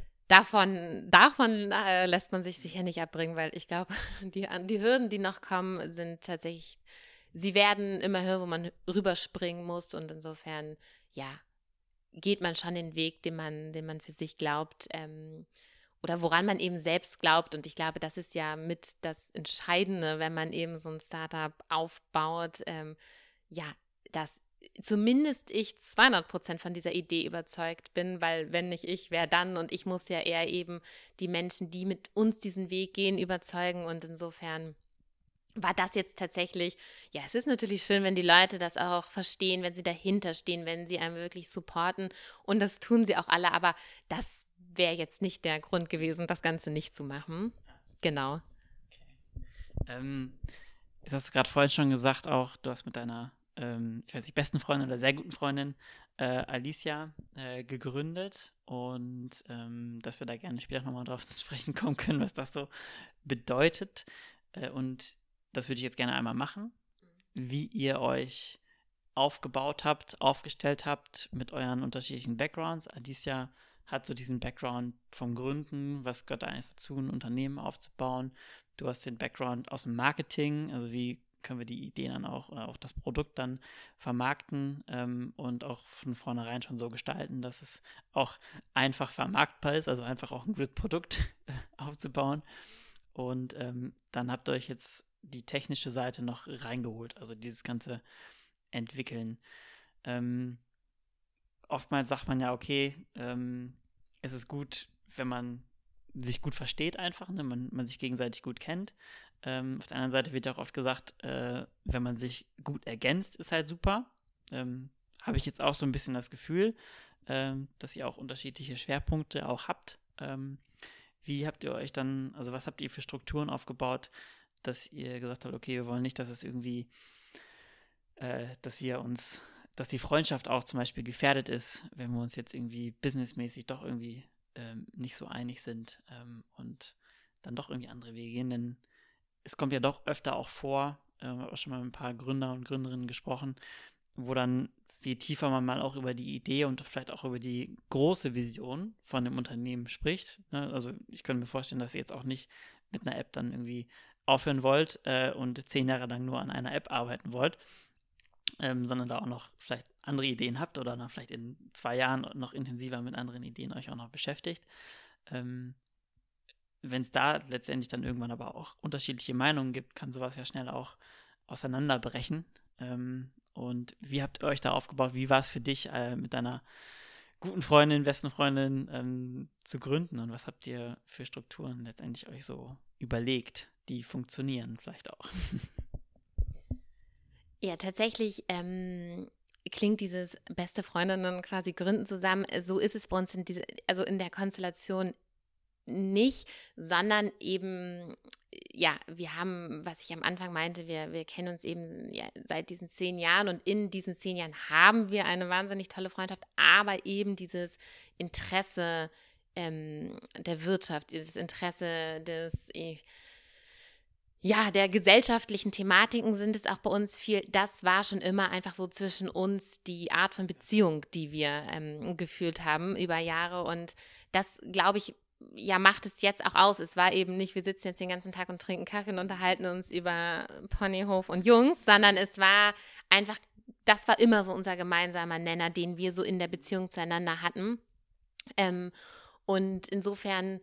davon, davon äh, lässt man sich sicher nicht abbringen, weil ich glaube, die, die Hürden, die noch kommen, sind tatsächlich, sie werden immer höher, wo man rüberspringen muss und insofern, ja, geht man schon den Weg, den man, den man für sich glaubt, ähm, oder woran man eben selbst glaubt. Und ich glaube, das ist ja mit das Entscheidende, wenn man eben so ein Startup aufbaut, ähm, ja, dass zumindest ich zweihundert Prozent von dieser Idee überzeugt bin, weil wenn nicht ich, wer dann? Und ich muss ja eher eben die Menschen, die mit uns diesen Weg gehen, überzeugen. Und insofern war das jetzt tatsächlich, ja, es ist natürlich schön, wenn die Leute das auch verstehen, wenn sie dahinter stehen, wenn sie einem wirklich supporten. Und das tun sie auch alle, aber das wäre jetzt nicht der Grund gewesen, das Ganze nicht zu machen. Genau. Okay. Ähm, jetzt hast du gerade vorhin schon gesagt, auch du hast mit deiner, ähm, ich weiß nicht, besten Freundin oder sehr guten Freundin äh, Alicia äh, gegründet und ähm, dass wir da gerne später nochmal drauf zu sprechen kommen können, was das so bedeutet. Äh, und das würde ich jetzt gerne einmal machen, wie ihr euch aufgebaut habt, aufgestellt habt mit euren unterschiedlichen Backgrounds. Alicia hat so diesen Background vom Gründen, was gehört eigentlich dazu, ein Unternehmen aufzubauen. Du hast den Background aus dem Marketing, also wie können wir die Ideen dann auch oder auch das Produkt dann vermarkten ähm, und auch von vornherein schon so gestalten, dass es auch einfach vermarktbar ist, also einfach auch ein gutes Produkt aufzubauen. Und ähm, dann habt ihr euch jetzt die technische Seite noch reingeholt, also dieses ganze Entwickeln. Ähm, oftmals sagt man ja, okay, ähm, es ist gut, wenn man sich gut versteht einfach, ne? man, man sich gegenseitig gut kennt. Ähm, auf der anderen Seite wird ja auch oft gesagt, äh, wenn man sich gut ergänzt, ist halt super. Ähm, habe ich jetzt auch so ein bisschen das Gefühl, ähm, dass ihr auch unterschiedliche Schwerpunkte auch habt. Ähm, wie habt ihr euch dann, also was habt ihr für Strukturen aufgebaut, dass ihr gesagt habt, okay, wir wollen nicht, dass es irgendwie, äh, dass wir uns, dass die Freundschaft auch zum Beispiel gefährdet ist, wenn wir uns jetzt irgendwie businessmäßig doch irgendwie ähm, nicht so einig sind ähm, und dann doch irgendwie andere Wege gehen, denn es kommt ja doch öfter auch vor, äh, habe auch schon mal mit ein paar Gründer und Gründerinnen gesprochen, wo dann, je tiefer man mal auch über die Idee und vielleicht auch über die große Vision von dem Unternehmen spricht, ne? Also ich könnte mir vorstellen, dass ihr jetzt auch nicht mit einer App dann irgendwie aufhören wollt äh, und zehn Jahre lang nur an einer App arbeiten wollt, ähm, sondern da auch noch vielleicht andere Ideen habt oder dann vielleicht in zwei Jahren noch intensiver mit anderen Ideen euch auch noch beschäftigt. Ähm, Wenn es da letztendlich dann irgendwann aber auch unterschiedliche Meinungen gibt, kann sowas ja schnell auch auseinanderbrechen. Ähm, und wie habt ihr euch da aufgebaut? Wie war es für dich, äh, mit deiner guten Freundin, besten Freundin ähm, zu gründen? Und was habt ihr für Strukturen letztendlich euch so überlegt, die funktionieren vielleicht auch? Ja, tatsächlich ähm, klingt dieses beste Freundinnen quasi gründen zusammen. So ist es bei uns in diese, also in der Konstellation nicht, sondern eben, ja, wir haben, was ich am Anfang meinte, wir, wir kennen uns eben ja, seit diesen zehn Jahren und in diesen zehn Jahren haben wir eine wahnsinnig tolle Freundschaft, aber eben dieses Interesse ähm, der Wirtschaft, das Interesse des, ich, ja, der gesellschaftlichen Thematiken sind es auch bei uns viel, das war schon immer einfach so zwischen uns die Art von Beziehung, die wir ähm, gefühlt haben über Jahre und das, glaube ich, ja, macht es jetzt auch aus. Es war eben nicht, wir sitzen jetzt den ganzen Tag und trinken Kaffee und unterhalten uns über Ponyhof und Jungs, sondern es war einfach, das war immer so unser gemeinsamer Nenner, den wir so in der Beziehung zueinander hatten. Ähm, und insofern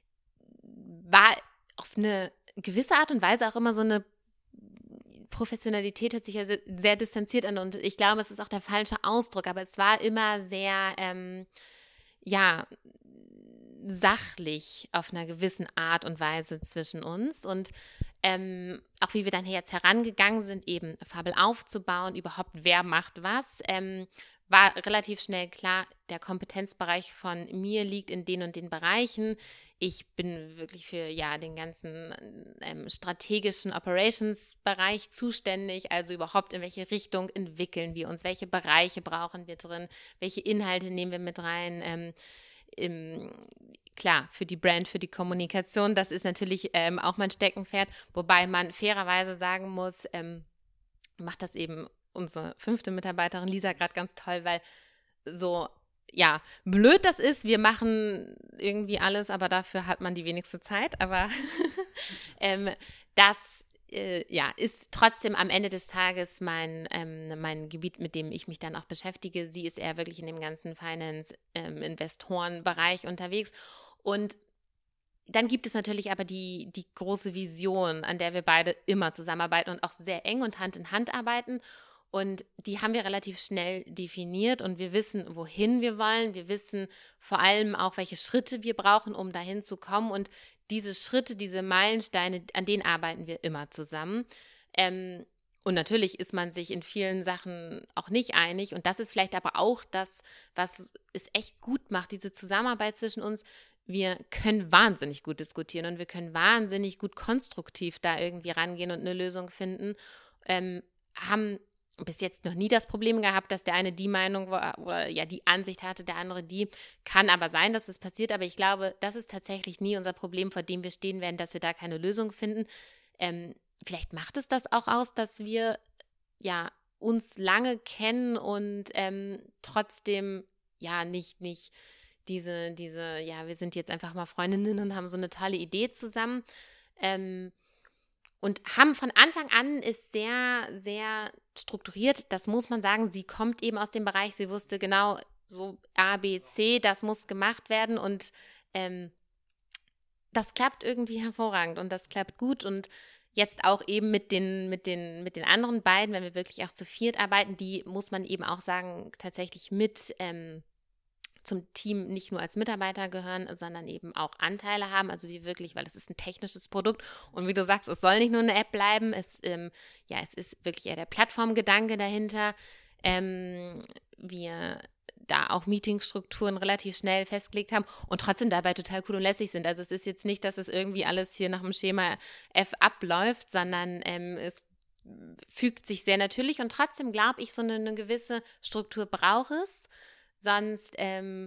war auf eine gewisse Art und Weise auch immer so eine Professionalität, hört sich ja sehr, sehr distanziert an und ich glaube, es ist auch der falsche Ausdruck, aber es war immer sehr, ähm, ja, sachlich auf einer gewissen Art und Weise zwischen uns und ähm, auch wie wir dann jetzt herangegangen sind, eben Fabel aufzubauen, überhaupt wer macht was, ähm, war relativ schnell klar, der Kompetenzbereich von mir liegt in den und den Bereichen. Ich bin wirklich für ja den ganzen ähm, strategischen Operations-Bereich zuständig, also überhaupt in welche Richtung entwickeln wir uns, welche Bereiche brauchen wir drin, welche Inhalte nehmen wir mit rein, ähm, im, klar, für die Brand, für die Kommunikation, das ist natürlich ähm, auch mein Steckenpferd, wobei man fairerweise sagen muss, ähm, macht das eben unsere fünfte Mitarbeiterin Lisa gerade ganz toll, weil so, ja, blöd das ist, wir machen irgendwie alles, aber dafür hat man die wenigste Zeit, aber ähm, das äh, ja, ist trotzdem am Ende des Tages mein, ähm, mein Gebiet, mit dem ich mich dann auch beschäftige. Sie ist eher wirklich in dem ganzen Finance-Investoren-Bereich ähm, unterwegs und dann gibt es natürlich aber die, die große Vision, an der wir beide immer zusammenarbeiten und auch sehr eng und Hand in Hand arbeiten. Und die haben wir relativ schnell definiert und wir wissen, wohin wir wollen. Wir wissen vor allem auch, welche Schritte wir brauchen, um dahin zu kommen. Und diese Schritte, diese Meilensteine, an denen arbeiten wir immer zusammen. Ähm, und natürlich ist man sich in vielen Sachen auch nicht einig. Und das ist vielleicht aber auch das, was es echt gut macht, diese Zusammenarbeit zwischen uns. Wir können wahnsinnig gut diskutieren und wir können wahnsinnig gut konstruktiv da irgendwie rangehen und eine Lösung finden. Ähm, haben bis jetzt noch nie das Problem gehabt, dass der eine die Meinung war, oder ja die Ansicht hatte, der andere die. Kann aber sein, dass es passiert, aber ich glaube, das ist tatsächlich nie unser Problem, vor dem wir stehen werden, dass wir da keine Lösung finden. Ähm, vielleicht macht es das auch aus, dass wir ja uns lange kennen und ähm, trotzdem ja nicht, nicht diese, diese, ja, wir sind jetzt einfach mal Freundinnen und haben so eine tolle Idee zusammen. Ähm, und haben von Anfang an ist sehr, sehr strukturiert. Das muss man sagen. Sie kommt eben aus dem Bereich, sie wusste genau so A, B, C, das muss gemacht werden und ähm, das klappt irgendwie hervorragend und das klappt gut und jetzt auch eben mit den, mit den, mit den anderen beiden, wenn wir wirklich auch zu viert arbeiten, die muss man eben auch sagen, tatsächlich mit ähm, zum Team nicht nur als Mitarbeiter gehören, sondern eben auch Anteile haben, also wie wirklich, weil es ist ein technisches Produkt und wie du sagst, es soll nicht nur eine App bleiben, es, ähm, ja, es ist wirklich eher der Plattformgedanke dahinter. Ähm, wir da auch Meetingstrukturen relativ schnell festgelegt haben und trotzdem dabei total cool und lässig sind. Also es ist jetzt nicht, dass es irgendwie alles hier nach dem Schema F abläuft, sondern ähm, es fügt sich sehr natürlich und trotzdem glaube ich, so eine, eine gewisse Struktur braucht es. Sonst, ähm,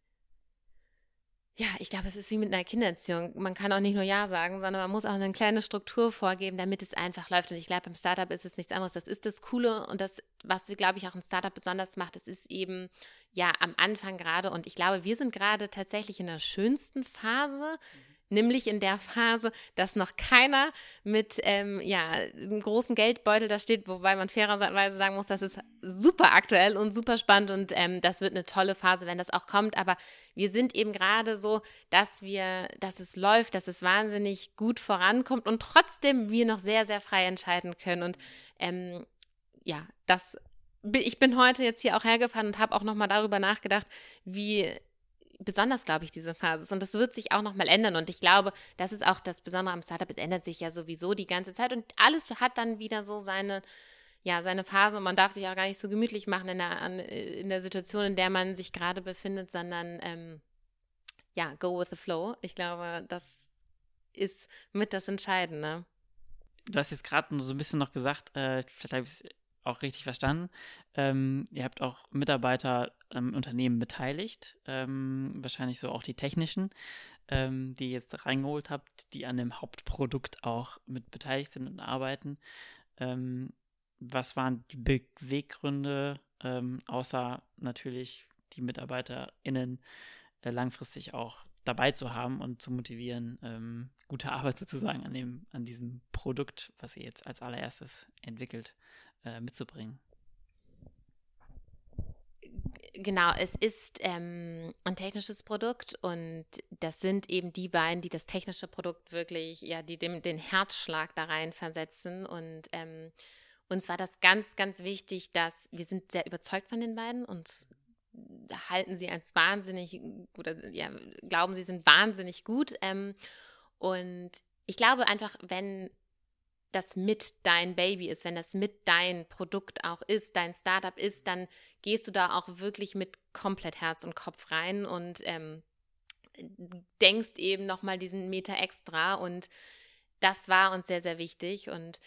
ja, ich glaube, es ist wie mit einer Kindererziehung. Man kann auch nicht nur Ja sagen, sondern man muss auch eine kleine Struktur vorgeben, damit es einfach läuft. Und ich glaube, beim Startup ist es nichts anderes. Das ist das Coole und das, was wir, glaube ich, auch ein Startup besonders macht, das ist eben, ja, am Anfang gerade. Und ich glaube, wir sind gerade tatsächlich in der schönsten Phase, nämlich in der Phase, dass noch keiner mit ähm, ja, einem großen Geldbeutel da steht, wobei man fairerweise sagen muss, das ist super aktuell und super spannend und ähm, das wird eine tolle Phase, wenn das auch kommt, aber wir sind eben gerade so, dass wir, dass es läuft, dass es wahnsinnig gut vorankommt und trotzdem wir noch sehr, sehr frei entscheiden können und ähm, ja, das, ich bin heute jetzt hier auch hergefahren und habe auch nochmal darüber nachgedacht, wie besonders, glaube ich, diese Phase ist. Und das wird sich auch nochmal ändern. Und ich glaube, das ist auch das Besondere am Startup. Es ändert sich ja sowieso die ganze Zeit. Und alles hat dann wieder so seine, ja, seine Phase. Und man darf sich auch gar nicht so gemütlich machen in der, in der Situation, in der man sich gerade befindet, sondern, ähm, ja, go with the flow. Ich glaube, das ist mit das Entscheidende. Du hast jetzt gerade so ein bisschen noch gesagt, äh, vielleicht habe ich es auch richtig verstanden. Ähm, ihr habt auch Mitarbeiter am Unternehmen beteiligt, ähm, wahrscheinlich so auch die technischen, ähm, die ihr jetzt reingeholt habt, die an dem Hauptprodukt auch mit beteiligt sind und arbeiten. Ähm, was waren die Beweggründe, ähm, außer natürlich die MitarbeiterInnen äh, langfristig auch dabei zu haben und zu motivieren, ähm, gute Arbeit sozusagen an dem, an diesem Produkt, was ihr jetzt als allererstes entwickelt, äh, mitzubringen? Genau, es ist ähm, ein technisches Produkt und das sind eben die beiden, die das technische Produkt wirklich, ja, die dem, den Herzschlag da rein versetzen und ähm, uns war das ganz, ganz wichtig, dass wir sind sehr überzeugt von den beiden und halten sie als wahnsinnig oder ja, glauben, sie sind wahnsinnig gut ähm, und ich glaube einfach, wenn das mit dein Baby ist, wenn das mit dein Produkt auch ist, dein Startup ist, dann gehst du da auch wirklich mit komplett Herz und Kopf rein und ähm, denkst eben nochmal diesen Meter extra und das war uns sehr, sehr wichtig und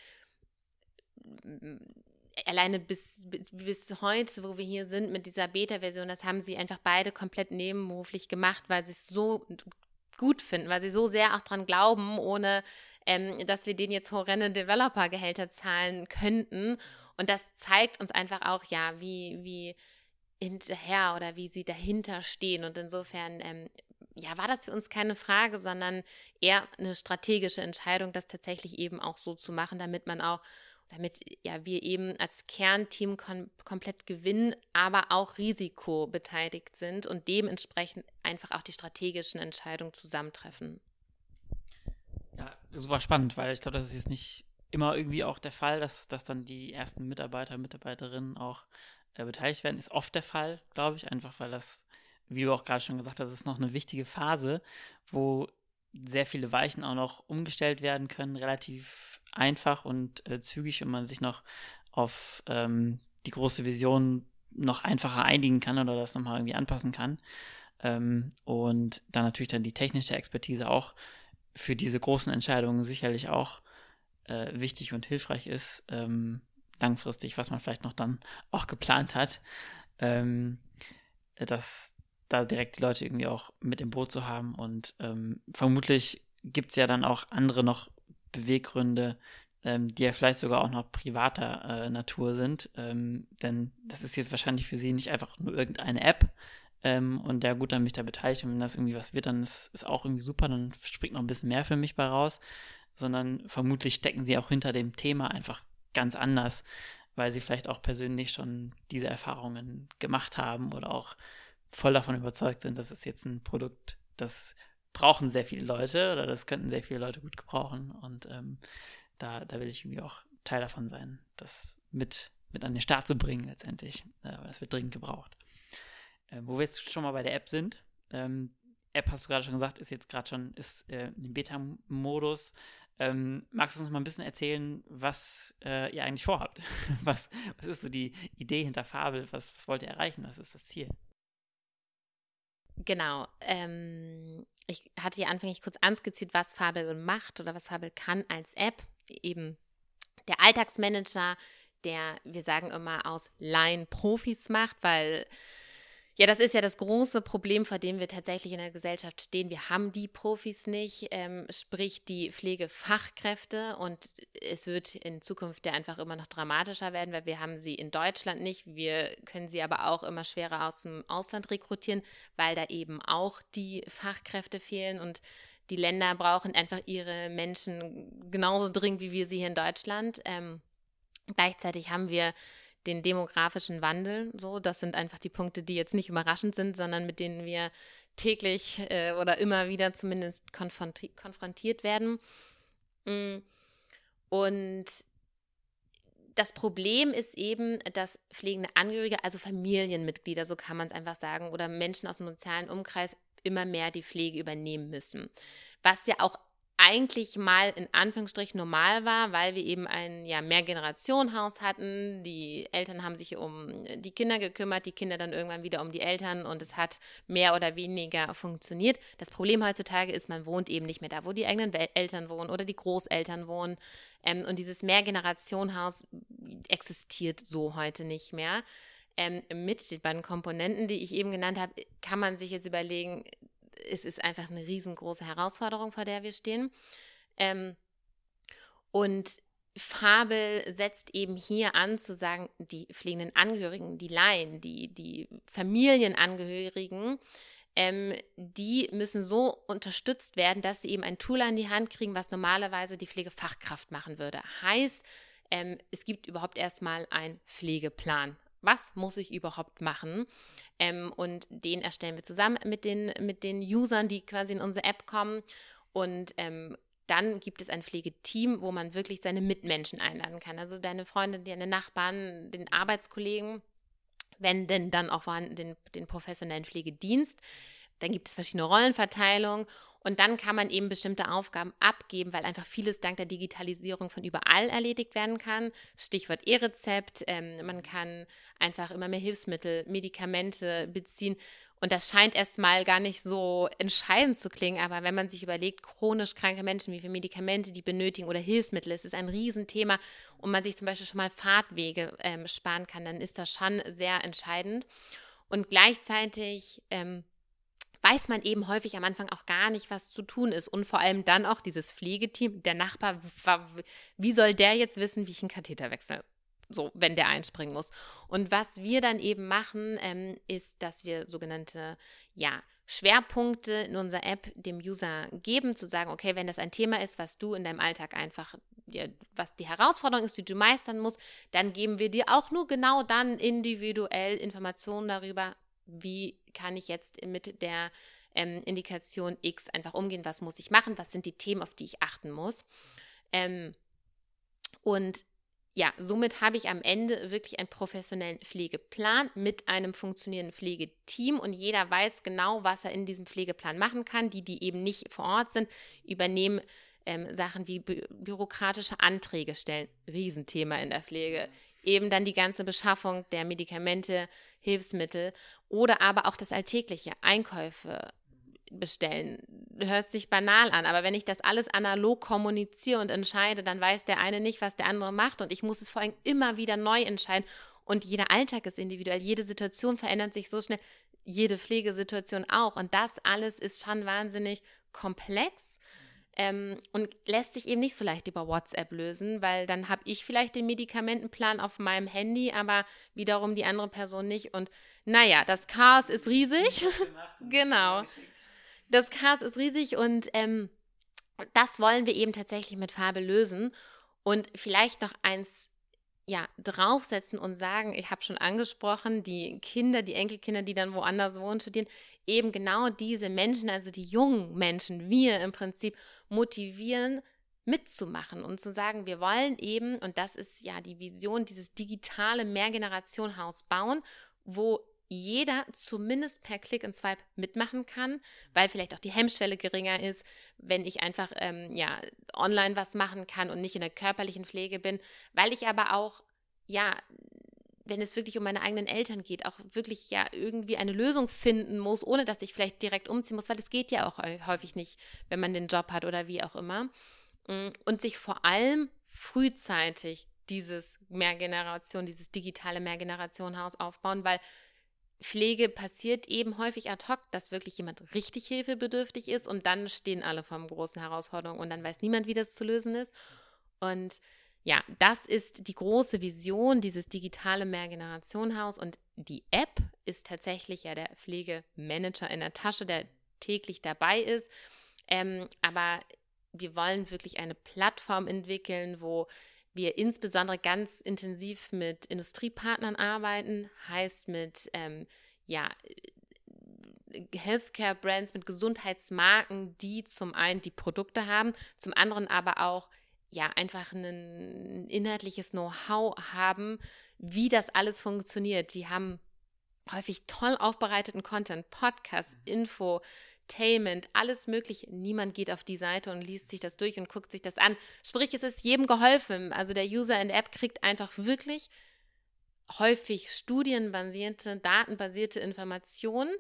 alleine bis, bis, bis heute, wo wir hier sind mit dieser Beta-Version, das haben sie einfach beide komplett nebenberuflich gemacht, weil sie es so gut finden, weil sie so sehr auch dran glauben, ohne ähm, dass wir denen jetzt horrende Developer-Gehälter zahlen könnten. Und das zeigt uns einfach auch, ja, wie, wie hinterher oder wie sie dahinter stehen. Und insofern, ähm, ja, war das für uns keine Frage, sondern eher eine strategische Entscheidung, das tatsächlich eben auch so zu machen, damit man auch damit ja wir eben als Kernteam kom- komplett Gewinn, aber auch Risiko beteiligt sind und dementsprechend einfach auch die strategischen Entscheidungen zusammentreffen. Ja, super spannend, weil ich glaube, das ist jetzt nicht immer irgendwie auch der Fall, dass, dass dann die ersten Mitarbeiter, Mitarbeiterinnen auch äh, beteiligt werden. Ist oft der Fall, glaube ich, einfach weil das, wie du auch gerade schon gesagt hast, ist noch eine wichtige Phase, wo sehr viele Weichen auch noch umgestellt werden können, relativ einfach und äh, zügig und man sich noch auf ähm, die große Vision noch einfacher einigen kann oder das nochmal irgendwie anpassen kann. Ähm, und dann natürlich dann die technische Expertise auch für diese großen Entscheidungen sicherlich auch äh, wichtig und hilfreich ist, ähm, langfristig, was man vielleicht noch dann auch geplant hat, ähm, dass da direkt die Leute irgendwie auch mit im Boot zu haben und ähm, vermutlich gibt es ja dann auch andere noch Beweggründe, ähm, die ja vielleicht sogar auch noch privater äh, Natur sind, ähm, denn das ist jetzt wahrscheinlich für sie nicht einfach nur irgendeine App ähm, und ja gut, dann bin ich da beteiligt und wenn das irgendwie was wird, dann ist, ist auch irgendwie super, dann springt noch ein bisschen mehr für mich bei raus, sondern vermutlich stecken sie auch hinter dem Thema einfach ganz anders, weil sie vielleicht auch persönlich schon diese Erfahrungen gemacht haben oder auch voll davon überzeugt sind, dass es jetzt ein Produkt, das brauchen sehr viele Leute oder das könnten sehr viele Leute gut gebrauchen. Und ähm, da, da will ich irgendwie auch Teil davon sein, das mit, mit an den Start zu bringen letztendlich. Äh, das wird dringend gebraucht. Äh, wo wir jetzt schon mal bei der App sind, ähm, App, hast du gerade schon gesagt, ist jetzt gerade schon ist, äh, im Beta-Modus. Ähm, magst du uns mal ein bisschen erzählen, was äh, ihr eigentlich vorhabt? was, was ist so die Idee hinter Fabel? Was, was wollt ihr erreichen? Was ist das Ziel? Genau. Ähm, ich hatte ja anfänglich kurz anskizziert, was Fabel macht oder was Fabel kann als App. Eben der Alltagsmanager, der, wir sagen immer, aus Laien Profis macht, weil ja, das ist ja das große Problem, vor dem wir tatsächlich in der Gesellschaft stehen. Wir haben die Profis nicht, ähm, sprich die Pflegefachkräfte, und es wird in Zukunft ja einfach immer noch dramatischer werden, weil wir haben sie in Deutschland nicht. Wir können sie aber auch immer schwerer aus dem Ausland rekrutieren, weil da eben auch die Fachkräfte fehlen, und die Länder brauchen einfach ihre Menschen genauso dringend, wie wir sie hier in Deutschland. Ähm, gleichzeitig haben wir den demografischen Wandel, so, das sind einfach die Punkte, die jetzt nicht überraschend sind, sondern mit denen wir täglich äh, oder immer wieder zumindest konfronti- konfrontiert werden. Und das Problem ist eben, dass pflegende Angehörige, also Familienmitglieder, so kann man es einfach sagen, oder Menschen aus dem sozialen Umkreis immer mehr die Pflege übernehmen müssen. Was ja auch eigentlich mal in Anführungsstrichen normal war, weil wir eben ein ja, Mehrgenerationenhaus hatten. Die Eltern haben sich um die Kinder gekümmert, die Kinder dann irgendwann wieder um die Eltern, und es hat mehr oder weniger funktioniert. Das Problem heutzutage ist, man wohnt eben nicht mehr da, wo die eigenen Wel- Eltern wohnen oder die Großeltern wohnen. Ähm, und dieses Mehrgenerationenhaus existiert so heute nicht mehr. Ähm, mit den beiden Komponenten, die ich eben genannt habe, kann man sich jetzt überlegen, es ist einfach eine riesengroße Herausforderung, vor der wir stehen. Ähm, und Fabel setzt eben hier an, zu sagen, die pflegenden Angehörigen, die Laien, die, die Familienangehörigen, ähm, die müssen so unterstützt werden, dass sie eben ein Tool an die Hand kriegen, was normalerweise die Pflegefachkraft machen würde. Heißt, ähm, es gibt überhaupt erstmal einen Pflegeplan. Was muss ich überhaupt machen? Ähm, und den erstellen wir zusammen mit den, mit den Usern, die quasi in unsere App kommen. Und ähm, dann gibt es ein Pflegeteam, wo man wirklich seine Mitmenschen einladen kann. Also deine Freunde, deine Nachbarn, den Arbeitskollegen, wenn denn dann auch vorhanden den, den professionellen Pflegedienst. Dann gibt es verschiedene Rollenverteilungen, und dann kann man eben bestimmte Aufgaben abgeben, weil einfach vieles dank der Digitalisierung von überall erledigt werden kann. Stichwort E-Rezept, ähm, man kann einfach immer mehr Hilfsmittel, Medikamente beziehen, und das scheint erstmal gar nicht so entscheidend zu klingen, aber wenn man sich überlegt, chronisch kranke Menschen, wie viele Medikamente die benötigen oder Hilfsmittel, es ist ein Riesenthema, und man sich zum Beispiel schon mal Fahrtwege ähm, sparen kann, dann ist das schon sehr entscheidend. Und gleichzeitig ähm, weiß man eben häufig am Anfang auch gar nicht, was zu tun ist. Und vor allem dann auch dieses Pflegeteam, der Nachbar, wie soll der jetzt wissen, wie ich einen Katheter wechsle? So, wenn der einspringen muss. Und was wir dann eben machen, ähm, ist, dass wir sogenannte, ja, Schwerpunkte in unserer App dem User geben, zu sagen, okay, wenn das ein Thema ist, was du in deinem Alltag einfach, ja, was die Herausforderung ist, die du meistern musst, dann geben wir dir auch nur genau dann individuell Informationen darüber, wie kann ich jetzt mit der ähm, Indikation X einfach umgehen, was muss ich machen, was sind die Themen, auf die ich achten muss. Ähm, und ja, somit habe ich am Ende wirklich einen professionellen Pflegeplan mit einem funktionierenden Pflegeteam, und jeder weiß genau, was er in diesem Pflegeplan machen kann. Die, die eben nicht vor Ort sind, übernehmen ähm, Sachen wie bü- bürokratische Anträge stellen. Riesenthema in der Pflege. Eben dann die ganze Beschaffung der Medikamente, Hilfsmittel oder aber auch das alltägliche, Einkäufe bestellen. Hört sich banal an, aber wenn ich das alles analog kommuniziere und entscheide, dann weiß der eine nicht, was der andere macht, und ich muss es vor allem immer wieder neu entscheiden, und jeder Alltag ist individuell, jede Situation verändert sich so schnell, jede Pflegesituation auch, und das alles ist schon wahnsinnig komplex. Ähm, und lässt sich eben nicht so leicht über WhatsApp lösen, weil dann habe ich vielleicht den Medikamentenplan auf meinem Handy, aber wiederum die andere Person nicht. Und naja, das Chaos ist riesig. Genau. Das Chaos ist riesig, und ähm, das wollen wir eben tatsächlich mit Farbe lösen und vielleicht noch eins ja, draufsetzen und sagen, ich habe schon angesprochen, die Kinder, die Enkelkinder, die dann woanders wohnen, studieren, eben genau diese Menschen, also die jungen Menschen, wir im Prinzip motivieren, mitzumachen und zu sagen, wir wollen eben, und das ist ja die Vision, dieses digitale Mehrgenerationenhaus bauen, wo jeder zumindest per Click and Swipe mitmachen kann, weil vielleicht auch die Hemmschwelle geringer ist, wenn ich einfach ähm, ja, online was machen kann und nicht in der körperlichen Pflege bin, weil ich aber auch, ja, wenn es wirklich um meine eigenen Eltern geht, auch wirklich ja irgendwie eine Lösung finden muss, ohne dass ich vielleicht direkt umziehen muss, weil es geht ja auch häufig nicht, wenn man den Job hat oder wie auch immer. Und sich vor allem frühzeitig dieses Mehrgeneration, dieses digitale Mehrgenerationenhaus aufbauen, weil Pflege passiert eben häufig ad hoc, dass wirklich jemand richtig hilfebedürftig ist und dann stehen alle vor großen Herausforderungen und dann weiß niemand, wie das zu lösen ist. Und ja, das ist die große Vision, dieses digitale Mehrgenerationenhaus, und die App ist tatsächlich ja der Pflegemanager in der Tasche, der täglich dabei ist. Ähm, aber wir wollen wirklich eine Plattform entwickeln, wo wir insbesondere ganz intensiv mit Industriepartnern arbeiten, heißt mit ähm, ja, Healthcare-Brands, mit Gesundheitsmarken, die zum einen die Produkte haben, zum anderen aber auch ja einfach ein inhaltliches Know-how haben, wie das alles funktioniert. Die haben häufig toll aufbereiteten Content, Podcasts, Info, Tainment, alles mögliche. Niemand geht auf die Seite und liest sich das durch und guckt sich das an. Sprich, es ist jedem geholfen. Also der User in der App kriegt einfach wirklich häufig studienbasierte, datenbasierte Informationen,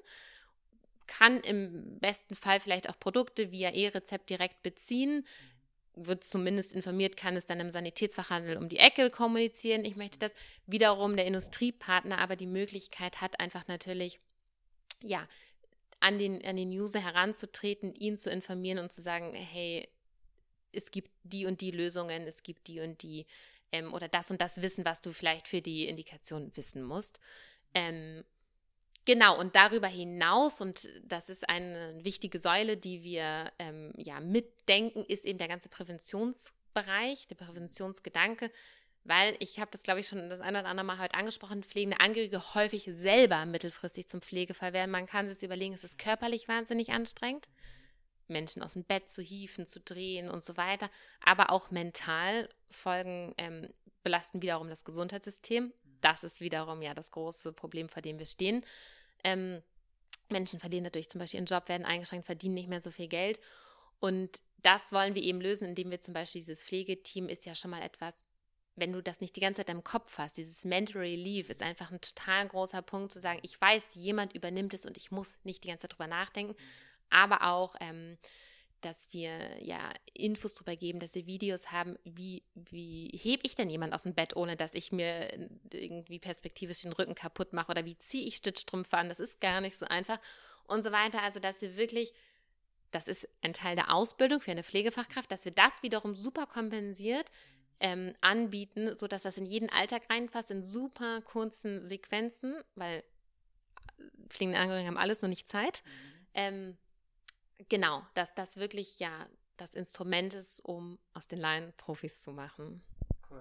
kann im besten Fall vielleicht auch Produkte via E-Rezept direkt beziehen, wird zumindest informiert, kann es dann im Sanitätsfachhandel um die Ecke kommunizieren. Ich möchte das. Wiederum der Industriepartner aber die Möglichkeit hat, einfach natürlich, ja, an den, an den User heranzutreten, ihn zu informieren und zu sagen, hey, es gibt die und die Lösungen, es gibt die und die ähm, oder das und das Wissen, was du vielleicht für die Indikation wissen musst. Ähm, genau, und darüber hinaus, und das ist eine wichtige Säule, die wir ähm, ja mitdenken, ist eben der ganze Präventionsbereich, der Präventionsgedanke, weil ich habe das, glaube ich, schon das ein oder andere Mal heute angesprochen, pflegende Angehörige häufig selber mittelfristig zum Pflegefall werden. Man kann sich überlegen, es ist körperlich wahnsinnig anstrengend, Menschen aus dem Bett zu hieven, zu drehen und so weiter, aber auch mental Folgen ähm, belasten wiederum das Gesundheitssystem. Das ist wiederum ja das große Problem, vor dem wir stehen. Ähm, Menschen verlieren dadurch zum Beispiel ihren Job, werden eingeschränkt, verdienen nicht mehr so viel Geld. Und das wollen wir eben lösen, indem wir zum Beispiel dieses Pflegeteam ist ja schon mal etwas, wenn du das nicht die ganze Zeit im Kopf hast, dieses Mental Relief ist einfach ein total großer Punkt, zu sagen, ich weiß, jemand übernimmt es und ich muss nicht die ganze Zeit drüber nachdenken, aber auch, ähm, dass wir ja Infos drüber geben, dass wir Videos haben, wie, wie hebe ich denn jemand aus dem Bett, ohne dass ich mir irgendwie perspektivisch den Rücken kaputt mache, oder wie ziehe ich Stützstrümpfe an, das ist gar nicht so einfach und so weiter. Also dass wir wirklich, das ist ein Teil der Ausbildung für eine Pflegefachkraft, dass wir das wiederum super kompensiert ähm, anbieten, sodass das in jeden Alltag reinpasst, in super kurzen Sequenzen, weil pflegende Angehörige haben alles, nur nicht Zeit. Mhm. Ähm, Genau, dass das wirklich ja das Instrument ist, um aus den Laien Profis zu machen. Cool.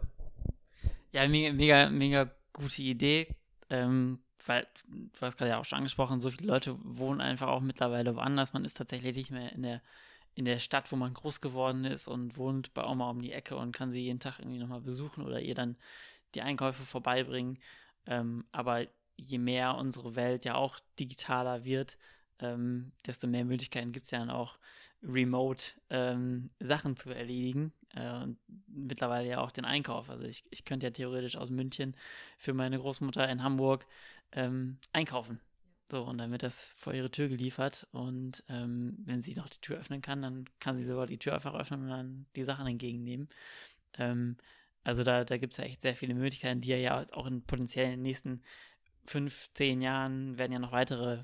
Ja, mega, mega, mega gute Idee, ähm, weil du hast gerade ja auch schon angesprochen, so viele Leute wohnen einfach auch mittlerweile woanders. Man ist tatsächlich nicht mehr in der, in der Stadt, wo man groß geworden ist und wohnt bei Oma um die Ecke und kann sie jeden Tag irgendwie nochmal besuchen oder ihr dann die Einkäufe vorbeibringen. Ähm, aber je mehr unsere Welt ja auch digitaler wird, Ähm, desto mehr Möglichkeiten gibt es ja dann auch, remote ähm, Sachen zu erledigen äh, und mittlerweile ja auch den Einkauf. Also ich, ich könnte ja theoretisch aus München für meine Großmutter in Hamburg ähm, einkaufen. So, und dann wird das vor ihre Tür geliefert und ähm, wenn sie noch die Tür öffnen kann, dann kann sie sogar die Tür einfach öffnen und dann die Sachen entgegennehmen. Ähm, also da, da gibt es ja echt sehr viele Möglichkeiten, die ja auch in potenziell in den nächsten fünf, zehn Jahren werden ja noch weitere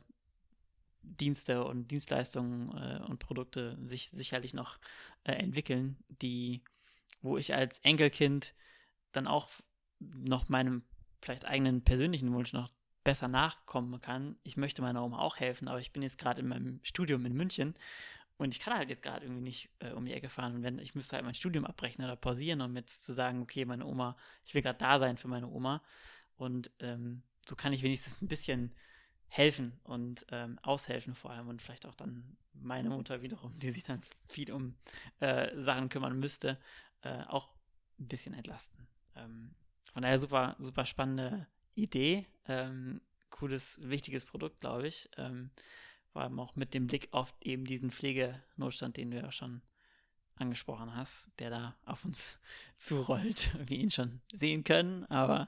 Dienste und Dienstleistungen äh, und Produkte sich sicherlich noch äh, entwickeln, die, wo ich als Enkelkind dann auch noch meinem vielleicht eigenen persönlichen Wunsch noch besser nachkommen kann. Ich möchte meiner Oma auch helfen, aber ich bin jetzt gerade in meinem Studium in München und ich kann halt jetzt gerade irgendwie nicht äh, um die Ecke fahren. Und wenn ich müsste halt mein Studium abbrechen oder pausieren, um jetzt zu sagen, okay, meine Oma, ich will gerade da sein für meine Oma. Und ähm, so kann ich wenigstens ein bisschen helfen und ähm, aushelfen vor allem und vielleicht auch dann meine Mutter wiederum, die sich dann viel um äh, Sachen kümmern müsste, äh, auch ein bisschen entlasten. Ähm, von daher super, super spannende Idee. Ähm, cooles, wichtiges Produkt, glaube ich. Ähm, vor allem auch mit dem Blick auf eben diesen Pflegenotstand, den du ja schon angesprochen hast, der da auf uns zurollt, wie wir ihn schon sehen können, aber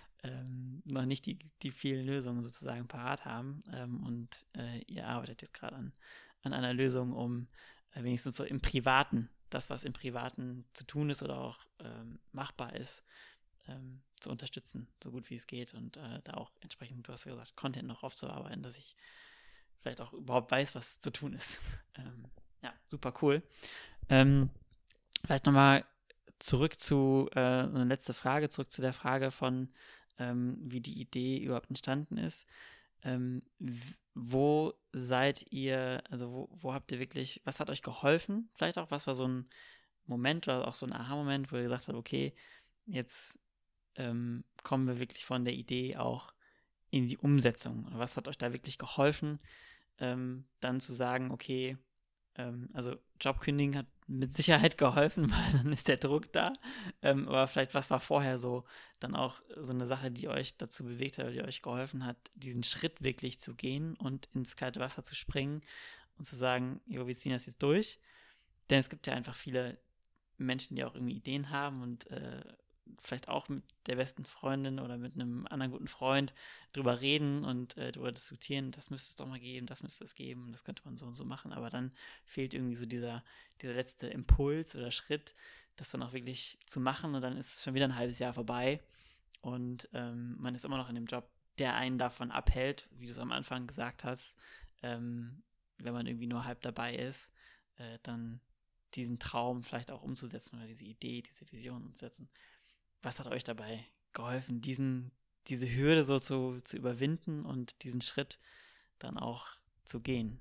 ähm, noch nicht die, die vielen Lösungen sozusagen parat haben. Ähm, und äh, ihr arbeitet jetzt gerade an, an einer Lösung, um äh, wenigstens so im Privaten, das, was im Privaten zu tun ist oder auch ähm, machbar ist, ähm, zu unterstützen, so gut wie es geht und äh, da auch entsprechend, du hast ja gesagt, Content noch aufzuarbeiten, dass ich vielleicht auch überhaupt weiß, was zu tun ist. ähm, ja, super cool. Ähm, vielleicht nochmal zurück zu, äh, eine letzte Frage, zurück zu der Frage von, ähm, wie die Idee überhaupt entstanden ist. Ähm, w- wo seid ihr, also wo, wo habt ihr wirklich, was hat euch geholfen? Vielleicht auch, was war so ein Moment oder auch so ein Aha-Moment, wo ihr gesagt habt, okay, jetzt ähm, kommen wir wirklich von der Idee auch in die Umsetzung. Was hat euch da wirklich geholfen, ähm, dann zu sagen, okay, ähm, also Job kündigen hat mit Sicherheit geholfen, weil dann ist der Druck da. Ähm, aber vielleicht, was war vorher so dann auch so eine Sache, die euch dazu bewegt hat, oder die euch geholfen hat, diesen Schritt wirklich zu gehen und ins kalte Wasser zu springen und zu sagen, jo, wir ziehen das jetzt durch. Denn es gibt ja einfach viele Menschen, die auch irgendwie Ideen haben und äh, vielleicht auch mit der besten Freundin oder mit einem anderen guten Freund drüber reden und äh, drüber diskutieren, das müsste es doch mal geben, das müsste es geben, das könnte man so und so machen, aber dann fehlt irgendwie so dieser, dieser letzte Impuls oder Schritt, das dann auch wirklich zu machen und dann ist es schon wieder ein halbes Jahr vorbei und ähm, man ist immer noch in dem Job, der einen davon abhält, wie du es am Anfang gesagt hast, ähm, wenn man irgendwie nur halb dabei ist, äh, dann diesen Traum vielleicht auch umzusetzen oder diese Idee, diese Vision umzusetzen. Was hat euch dabei geholfen, diesen, diese Hürde so zu, zu überwinden und diesen Schritt dann auch zu gehen?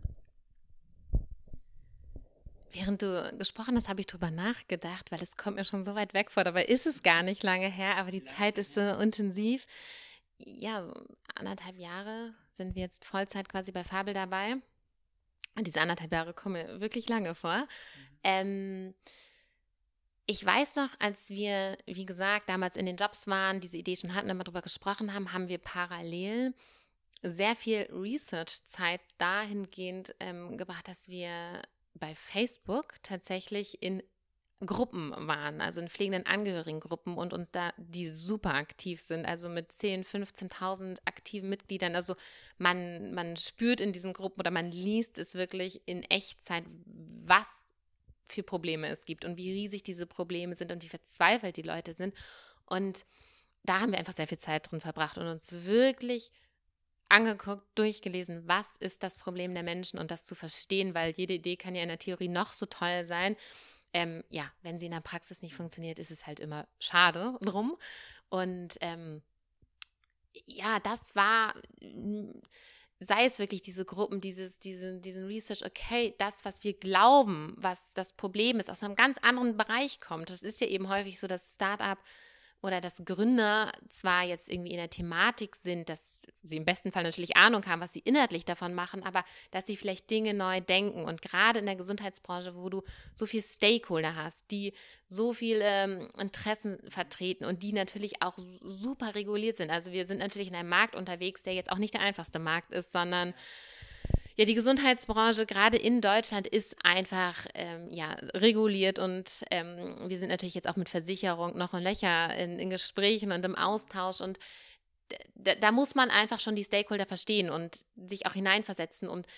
Während du gesprochen hast, habe ich drüber nachgedacht, weil es kommt mir schon so weit weg vor. Dabei ist es gar nicht lange her, aber die Zeit ist so intensiv. Ja, so anderthalb Jahre sind wir jetzt Vollzeit quasi bei Fabel dabei. Und diese anderthalb Jahre kommen mir wirklich lange vor. Mhm. Ähm, ich weiß noch, als wir, wie gesagt, damals in den Jobs waren, diese Idee schon hatten, immer drüber gesprochen haben, haben wir parallel sehr viel Research-Zeit dahingehend ähm, gebracht, dass wir bei Facebook tatsächlich in Gruppen waren, also in pflegenden Angehörigengruppen und uns da, die super aktiv sind, also mit zehntausend, fünfzehntausend aktiven Mitgliedern, also man, man spürt in diesen Gruppen oder man liest es wirklich in Echtzeit, was für Probleme es gibt und wie riesig diese Probleme sind und wie verzweifelt die Leute sind und da haben wir einfach sehr viel Zeit drin verbracht und uns wirklich angeguckt, durchgelesen, was ist das Problem der Menschen und das zu verstehen, weil jede Idee kann ja in der Theorie noch so toll sein. Ähm, ja, wenn sie in der Praxis nicht funktioniert, ist es halt immer schade drum. Und ähm, ja, das war, sei es wirklich diese Gruppen, dieses, diese, diesen Research, okay, das, was wir glauben, was das Problem ist, aus einem ganz anderen Bereich kommt. Das ist ja eben häufig so, dass Start-up oder dass Gründer zwar jetzt irgendwie in der Thematik sind, dass sie im besten Fall natürlich Ahnung haben, was sie inhaltlich davon machen, aber dass sie vielleicht Dinge neu denken. Und gerade in der Gesundheitsbranche, wo du so viele Stakeholder hast, die so viele ähm, Interessen vertreten und die natürlich auch super reguliert sind. Also wir sind natürlich in einem Markt unterwegs, der jetzt auch nicht der einfachste Markt ist, sondern ja, die Gesundheitsbranche gerade in Deutschland ist einfach ähm, ja, reguliert und ähm, wir sind natürlich jetzt auch mit Versicherung noch und Löcher in, in Gesprächen und im Austausch und da, da muss man einfach schon die Stakeholder verstehen und sich auch hineinversetzen und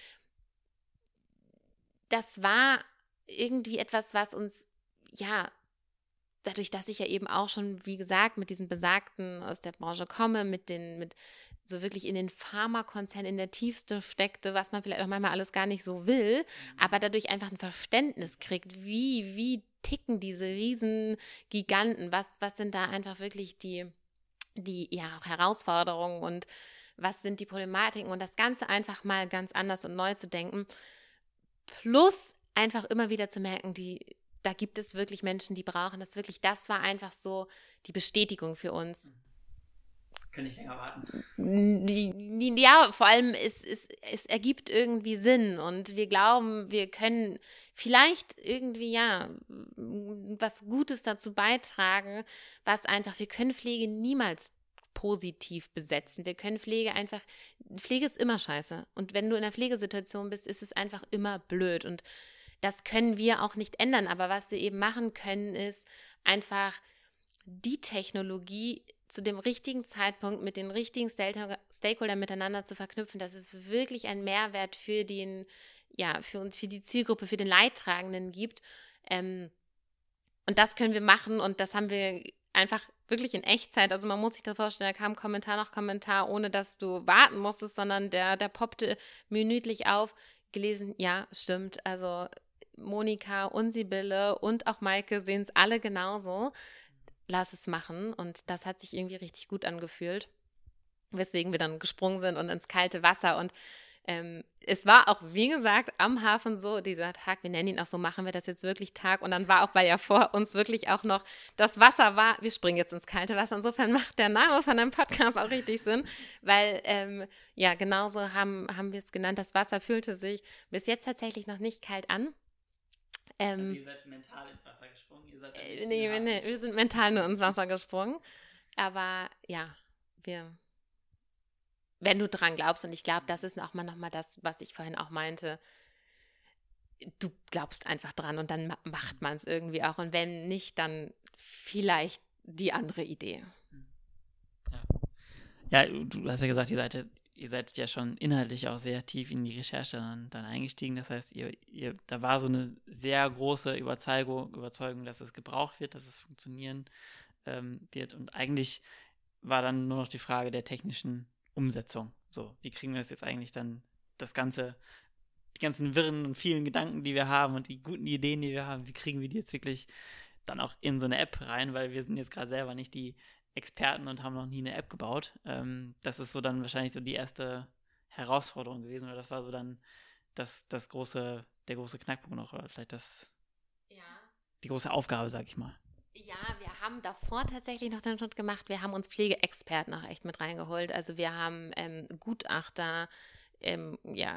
das war irgendwie etwas, was uns, ja, dadurch, dass ich ja eben auch schon, wie gesagt, mit diesen Besagten aus der Branche komme, mit den, mit so wirklich in den Pharmakonzernen in der Tiefste steckte, was man vielleicht auch manchmal alles gar nicht so will, mhm. aber dadurch einfach ein Verständnis kriegt, wie, wie ticken diese riesen Giganten, was, was sind da einfach wirklich die, die ja auch Herausforderungen und was sind die Problematiken und das Ganze einfach mal ganz anders und neu zu denken. Plus einfach immer wieder zu merken, die, da gibt es wirklich Menschen, die brauchen das wirklich. Das war einfach so die Bestätigung für uns. Können nicht länger warten. Die, die, ja, vor allem, es, es, es ergibt irgendwie Sinn und wir glauben, wir können vielleicht irgendwie, ja, was Gutes dazu beitragen, was einfach, wir können Pflege niemals positiv besetzen. Wir können Pflege einfach, Pflege ist immer scheiße und wenn du in einer Pflegesituation bist, ist es einfach immer blöd und das können wir auch nicht ändern, aber was wir eben machen können, ist einfach die Technologie zu dem richtigen Zeitpunkt mit den richtigen Stakeholdern miteinander zu verknüpfen, dass es wirklich einen Mehrwert für den, ja, für uns, für die Zielgruppe, für den Leidtragenden gibt. Ähm, und das können wir machen und das haben wir einfach wirklich in Echtzeit. Also man muss sich das vorstellen, da kam Kommentar nach Kommentar, ohne dass du warten musstest, sondern der, der poppte minütlich auf, gelesen, ja, stimmt, also Monika und Sibylle und auch Maike sehen es alle genauso. Lass es machen und das hat sich irgendwie richtig gut angefühlt, weswegen wir dann gesprungen sind und ins kalte Wasser und ähm, es war auch, wie gesagt, am Hafen so, dieser Tag, wir nennen ihn auch so, machen wir das jetzt wirklich Tag und dann war auch, weil ja vor uns wirklich auch noch das Wasser war, wir springen jetzt ins kalte Wasser, insofern macht der Name von einem Podcast auch richtig Sinn, weil ähm, ja, genauso haben, haben wir es genannt, das Wasser fühlte sich bis jetzt tatsächlich noch nicht kalt an. Ähm, also ihr seid mental ins Wasser gesprungen? Ihr seid äh, nee, nee, wir sind mental nur ins Wasser gesprungen. Aber ja, wir, wenn du dran glaubst, und ich glaube, das ist auch mal nochmal das, was ich vorhin auch meinte, du glaubst einfach dran und dann macht man es irgendwie auch. Und wenn nicht, dann vielleicht die andere Idee. Ja, ja du hast ja gesagt, ihr seid Ihr seid ja schon inhaltlich auch sehr tief in die Recherche dann, dann eingestiegen. Das heißt, ihr, ihr, da war so eine sehr große Überzeugung, Überzeugung, dass es gebraucht wird, dass es funktionieren ähm, wird. Und eigentlich war dann nur noch die Frage der technischen Umsetzung. So, wie kriegen wir das jetzt eigentlich dann, das Ganze, die ganzen wirren und vielen Gedanken, die wir haben und die guten Ideen, die wir haben, wie kriegen wir die jetzt wirklich dann auch in so eine App rein? Weil wir sind jetzt gerade selber nicht die Experten und haben noch nie eine App gebaut. Ähm, das ist so dann wahrscheinlich so die erste Herausforderung gewesen, oder das war so dann das, das große, der große Knackpunkt noch, oder vielleicht das, ja. die große Aufgabe, sag ich mal. Ja, wir haben davor tatsächlich noch den Schritt gemacht, wir haben uns Pflegeexperten auch echt mit reingeholt, also wir haben ähm, Gutachter, Ähm, ja,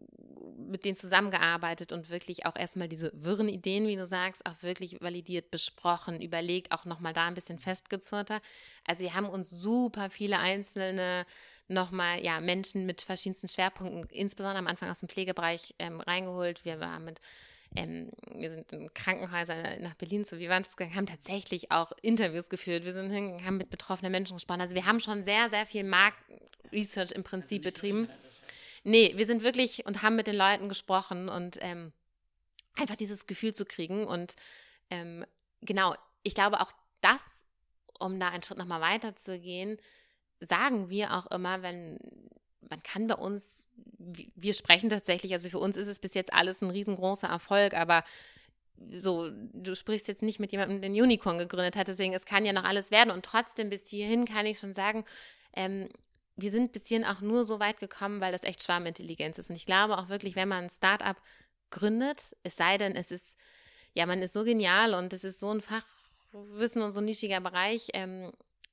mit denen zusammengearbeitet und wirklich auch erstmal diese wirren Ideen, wie du sagst, auch wirklich validiert, besprochen, überlegt, auch nochmal da ein bisschen festgezurrter. Also wir haben uns super viele einzelne nochmal, ja, Menschen mit verschiedensten Schwerpunkten, insbesondere am Anfang aus dem Pflegebereich ähm, reingeholt. Wir waren mit Ähm, wir sind in Krankenhäusern nach Berlin, so wie waren es, haben tatsächlich auch Interviews geführt. Wir sind hin, haben mit betroffenen Menschen gesprochen. Also wir haben schon sehr, sehr viel Markt-Research im Prinzip also betrieben. Nee, wir sind wirklich und haben mit den Leuten gesprochen und ähm, einfach dieses Gefühl zu kriegen. Und ähm, genau, ich glaube auch das, um da einen Schritt nochmal weiter zu gehen, sagen wir auch immer, wenn man kann bei uns, wir sprechen tatsächlich, also für uns ist es bis jetzt alles ein riesengroßer Erfolg, aber so, du sprichst jetzt nicht mit jemandem, der ein Unicorn gegründet hat, deswegen, es kann ja noch alles werden und trotzdem bis hierhin kann ich schon sagen, ähm, wir sind bis hierhin auch nur so weit gekommen, weil das echt Schwarmintelligenz ist und ich glaube auch wirklich, wenn man ein Startup gründet, es sei denn, es ist, ja, man ist so genial und es ist so ein Fachwissen und so ein nischiger Bereich, ähm,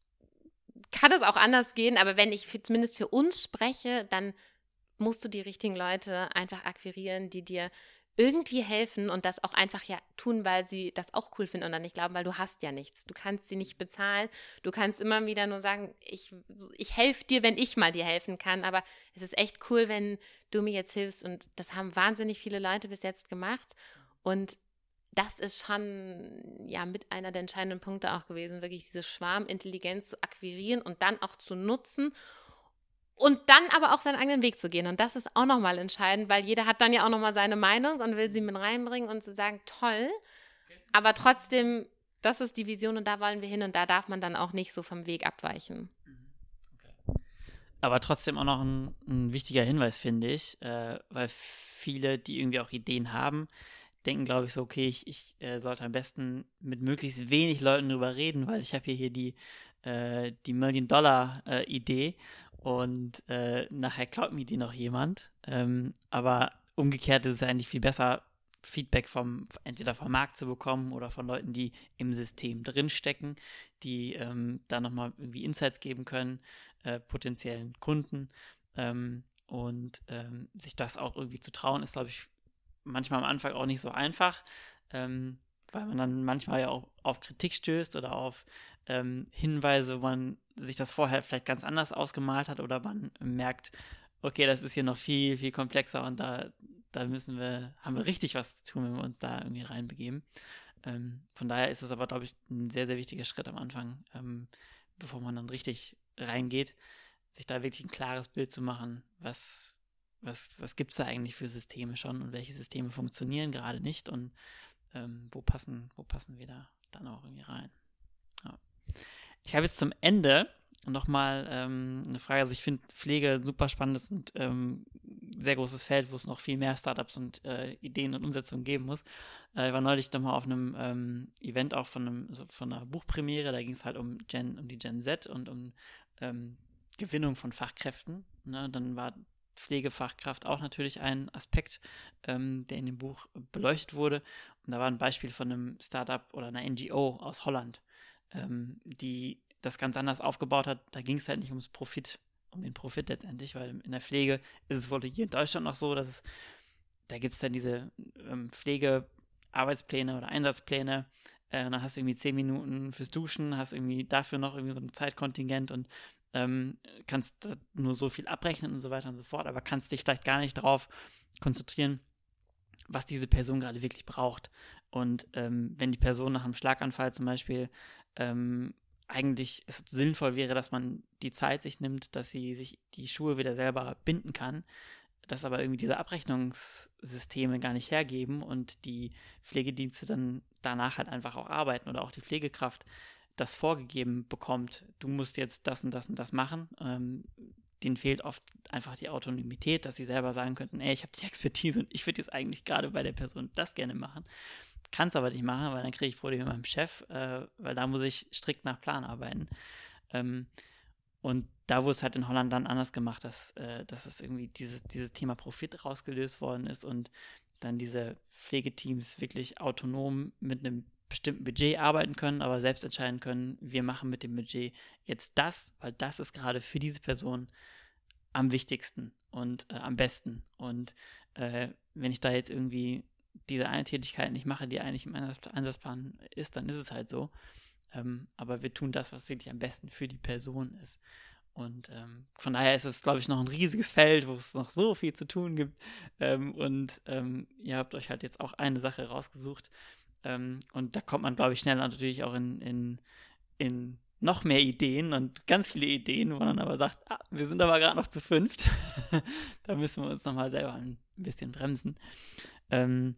kann es auch anders gehen, aber wenn ich für, zumindest für uns spreche, dann musst du die richtigen Leute einfach akquirieren, die dir irgendwie helfen und das auch einfach ja tun, weil sie das auch cool finden und dann nicht glauben, weil du hast ja nichts. Du kannst sie nicht bezahlen. Du kannst immer wieder nur sagen, ich, ich helfe dir, wenn ich mal dir helfen kann, aber es ist echt cool, wenn du mir jetzt hilfst und das haben wahnsinnig viele Leute bis jetzt gemacht und das ist schon ja mit einer der entscheidenden Punkte auch gewesen, wirklich diese Schwarmintelligenz zu akquirieren und dann auch zu nutzen und dann aber auch seinen eigenen Weg zu gehen. Und das ist auch nochmal entscheidend, weil jeder hat dann ja auch nochmal seine Meinung und will sie mit reinbringen und zu sagen, toll, aber trotzdem, das ist die Vision und da wollen wir hin und da darf man dann auch nicht so vom Weg abweichen. Okay. Aber trotzdem auch noch ein, ein wichtiger Hinweis, finde ich, äh, weil viele, die irgendwie auch Ideen haben, denken, glaube ich, so, okay, ich, ich äh, sollte am besten mit möglichst wenig Leuten drüber reden, weil ich habe hier, hier die, äh, die Million-Dollar-Idee und äh, nachher klaut mir die noch jemand. Ähm, aber umgekehrt ist es eigentlich viel besser, Feedback vom, entweder vom Markt zu bekommen oder von Leuten, die im System drinstecken, die ähm, da nochmal irgendwie Insights geben können, äh, potenziellen Kunden. Ähm, und ähm, sich das auch irgendwie zu trauen, ist, glaube ich, manchmal am Anfang auch nicht so einfach, ähm, weil man dann manchmal ja auch auf Kritik stößt oder auf ähm, Hinweise, wo man sich das vorher vielleicht ganz anders ausgemalt hat oder man merkt, okay, das ist hier noch viel, viel komplexer und da, da müssen wir, haben wir richtig was zu tun, wenn wir uns da irgendwie reinbegeben. Ähm, von daher ist es aber, glaube ich, ein sehr, sehr wichtiger Schritt am Anfang, ähm, bevor man dann richtig reingeht, sich da wirklich ein klares Bild zu machen, was, was, was gibt es da eigentlich für Systeme schon und welche Systeme funktionieren gerade nicht und ähm, wo passen, wo passen wir da dann auch irgendwie rein. Ja. Ich habe jetzt zum Ende nochmal ähm, eine Frage. Also ich finde Pflege ein super spannendes und ähm, sehr großes Feld, wo es noch viel mehr Startups und äh, Ideen und Umsetzungen geben muss. Äh, ich war neulich nochmal auf einem ähm, Event auch von, einem, so von einer Buchpremiere. Da ging es halt um Gen, um die Gen Z und um ähm, Gewinnung von Fachkräften. Ne? Dann war Pflegefachkraft auch natürlich ein Aspekt, ähm, der in dem Buch beleuchtet wurde. Und da war ein Beispiel von einem Startup oder einer N G O aus Holland, ähm, die das ganz anders aufgebaut hat. Da ging es halt nicht ums Profit, um den Profit letztendlich, weil in der Pflege ist es wohl hier in Deutschland noch so, dass es, da gibt es dann diese ähm, Pflegearbeitspläne oder Einsatzpläne. Äh, dann hast du irgendwie zehn Minuten fürs Duschen, hast irgendwie dafür noch irgendwie so ein Zeitkontingent und ähm, kannst nur so viel abrechnen und so weiter und so fort, aber kannst dich vielleicht gar nicht darauf konzentrieren, was diese Person gerade wirklich braucht. Und ähm, wenn die Person nach einem Schlaganfall zum Beispiel ähm, eigentlich es sinnvoll wäre, dass man die Zeit sich nimmt, dass sie sich die Schuhe wieder selber binden kann, dass aber irgendwie diese Abrechnungssysteme gar nicht hergeben und die Pflegedienste dann danach halt einfach auch arbeiten oder auch die Pflegekraft das vorgegeben bekommt, du musst jetzt das und das und das machen. Ähm, denen fehlt oft einfach die Autonomität, dass sie selber sagen könnten, ey, ich habe die Expertise und ich würde jetzt eigentlich gerade bei der Person das gerne machen. Kann es aber nicht machen, weil dann kriege ich Probleme mit meinem Chef, äh, weil da muss ich strikt nach Plan arbeiten. Ähm, und da wurde es halt in Holland dann anders gemacht, dass, äh, dass es irgendwie dieses, dieses Thema Profit rausgelöst worden ist und dann diese Pflegeteams wirklich autonom mit einem bestimmten Budget arbeiten können, aber selbst entscheiden können, wir machen mit dem Budget jetzt das, weil das ist gerade für diese Person am wichtigsten und äh, am besten. Und äh, wenn ich da jetzt irgendwie diese eine Tätigkeit nicht mache, die eigentlich im Einsatzplan ist, dann ist es halt so. Ähm, aber wir tun das, was wirklich am besten für die Person ist. Und ähm, von daher ist es, glaube ich, noch ein riesiges Feld, wo es noch so viel zu tun gibt. Ähm, und ähm, ihr habt euch halt jetzt auch eine Sache rausgesucht. Ähm, und da kommt man, glaube ich, schnell natürlich auch in, in, in noch mehr Ideen und ganz viele Ideen, wo man dann aber sagt, ah, wir sind aber gerade noch zu fünft. Da müssen wir uns nochmal selber ein bisschen bremsen. Ähm,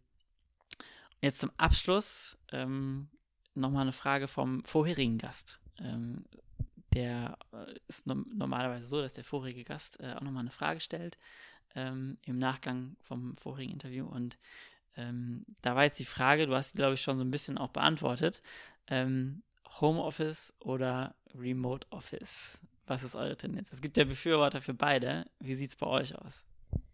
jetzt zum Abschluss ähm, nochmal eine Frage vom vorherigen Gast. Ähm, der äh, ist no- normalerweise so, dass der vorherige Gast äh, auch nochmal eine Frage stellt ähm, im Nachgang vom vorigen Interview. Und ähm, da war jetzt die Frage, du hast die, glaube ich, schon so ein bisschen auch beantwortet. Ähm, Homeoffice oder Remote Office? Was ist eure Tendenz? Es gibt ja Befürworter für beide. Wie sieht es bei euch aus?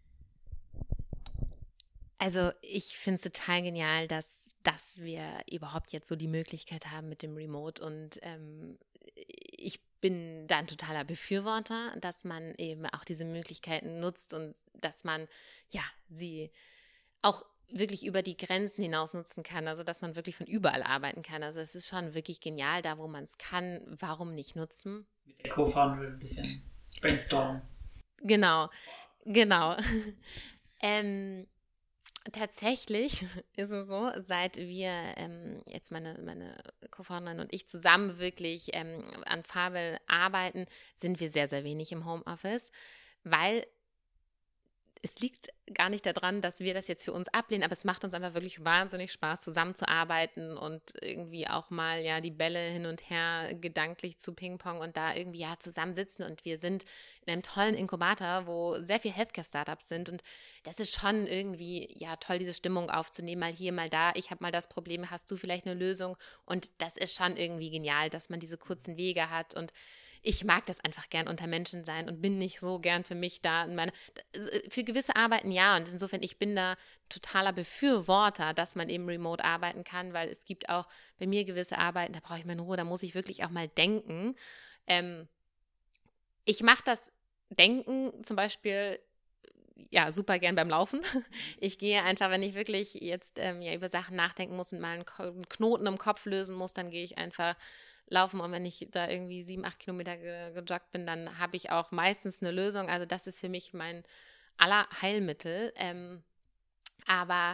Also ich finde es total genial, dass, dass wir überhaupt jetzt so die Möglichkeit haben mit dem Remote und ähm, ich bin da ein totaler Befürworter, dass man eben auch diese Möglichkeiten nutzt und dass man ja sie auch wirklich über die Grenzen hinaus nutzen kann, also dass man wirklich von überall arbeiten kann. Also es ist schon wirklich genial, da wo man es kann, warum nicht nutzen? Mit der Co-Founder ein bisschen brainstormen. Genau, genau. ähm, Tatsächlich ist es so, seit wir ähm, jetzt meine, meine Co-Founderin und ich zusammen wirklich ähm, an Fabel arbeiten, sind wir sehr, sehr wenig im Homeoffice, weil es liegt gar nicht daran, dass wir das jetzt für uns ablehnen, aber es macht uns einfach wirklich wahnsinnig Spaß, zusammenzuarbeiten und irgendwie auch mal ja die Bälle hin und her gedanklich zu Ping-Pong und da irgendwie ja zusammensitzen und wir sind in einem tollen Inkubator, wo sehr viele Healthcare-Startups sind und das ist schon irgendwie ja toll, diese Stimmung aufzunehmen, mal hier, mal da, ich habe mal das Problem, hast du vielleicht eine Lösung und das ist schon irgendwie genial, dass man diese kurzen Wege hat und ich mag das einfach gern unter Menschen sein und bin nicht so gern für mich da in meine, für gewisse Arbeiten ja, und insofern, ich bin da totaler Befürworter, dass man eben remote arbeiten kann, weil es gibt auch bei mir gewisse Arbeiten, da brauche ich meine Ruhe, da muss ich wirklich auch mal denken. Ähm, ich mache das Denken zum Beispiel ja, super gern beim Laufen. Ich gehe einfach, wenn ich wirklich jetzt ähm, ja, über Sachen nachdenken muss und mal einen, Ko- einen Knoten im Kopf lösen muss, dann gehe ich einfach laufen. Und wenn ich da irgendwie sieben, acht Kilometer ge- gejoggt bin, dann habe ich auch meistens eine Lösung. Also das ist für mich mein aller Heilmittel. Ähm, aber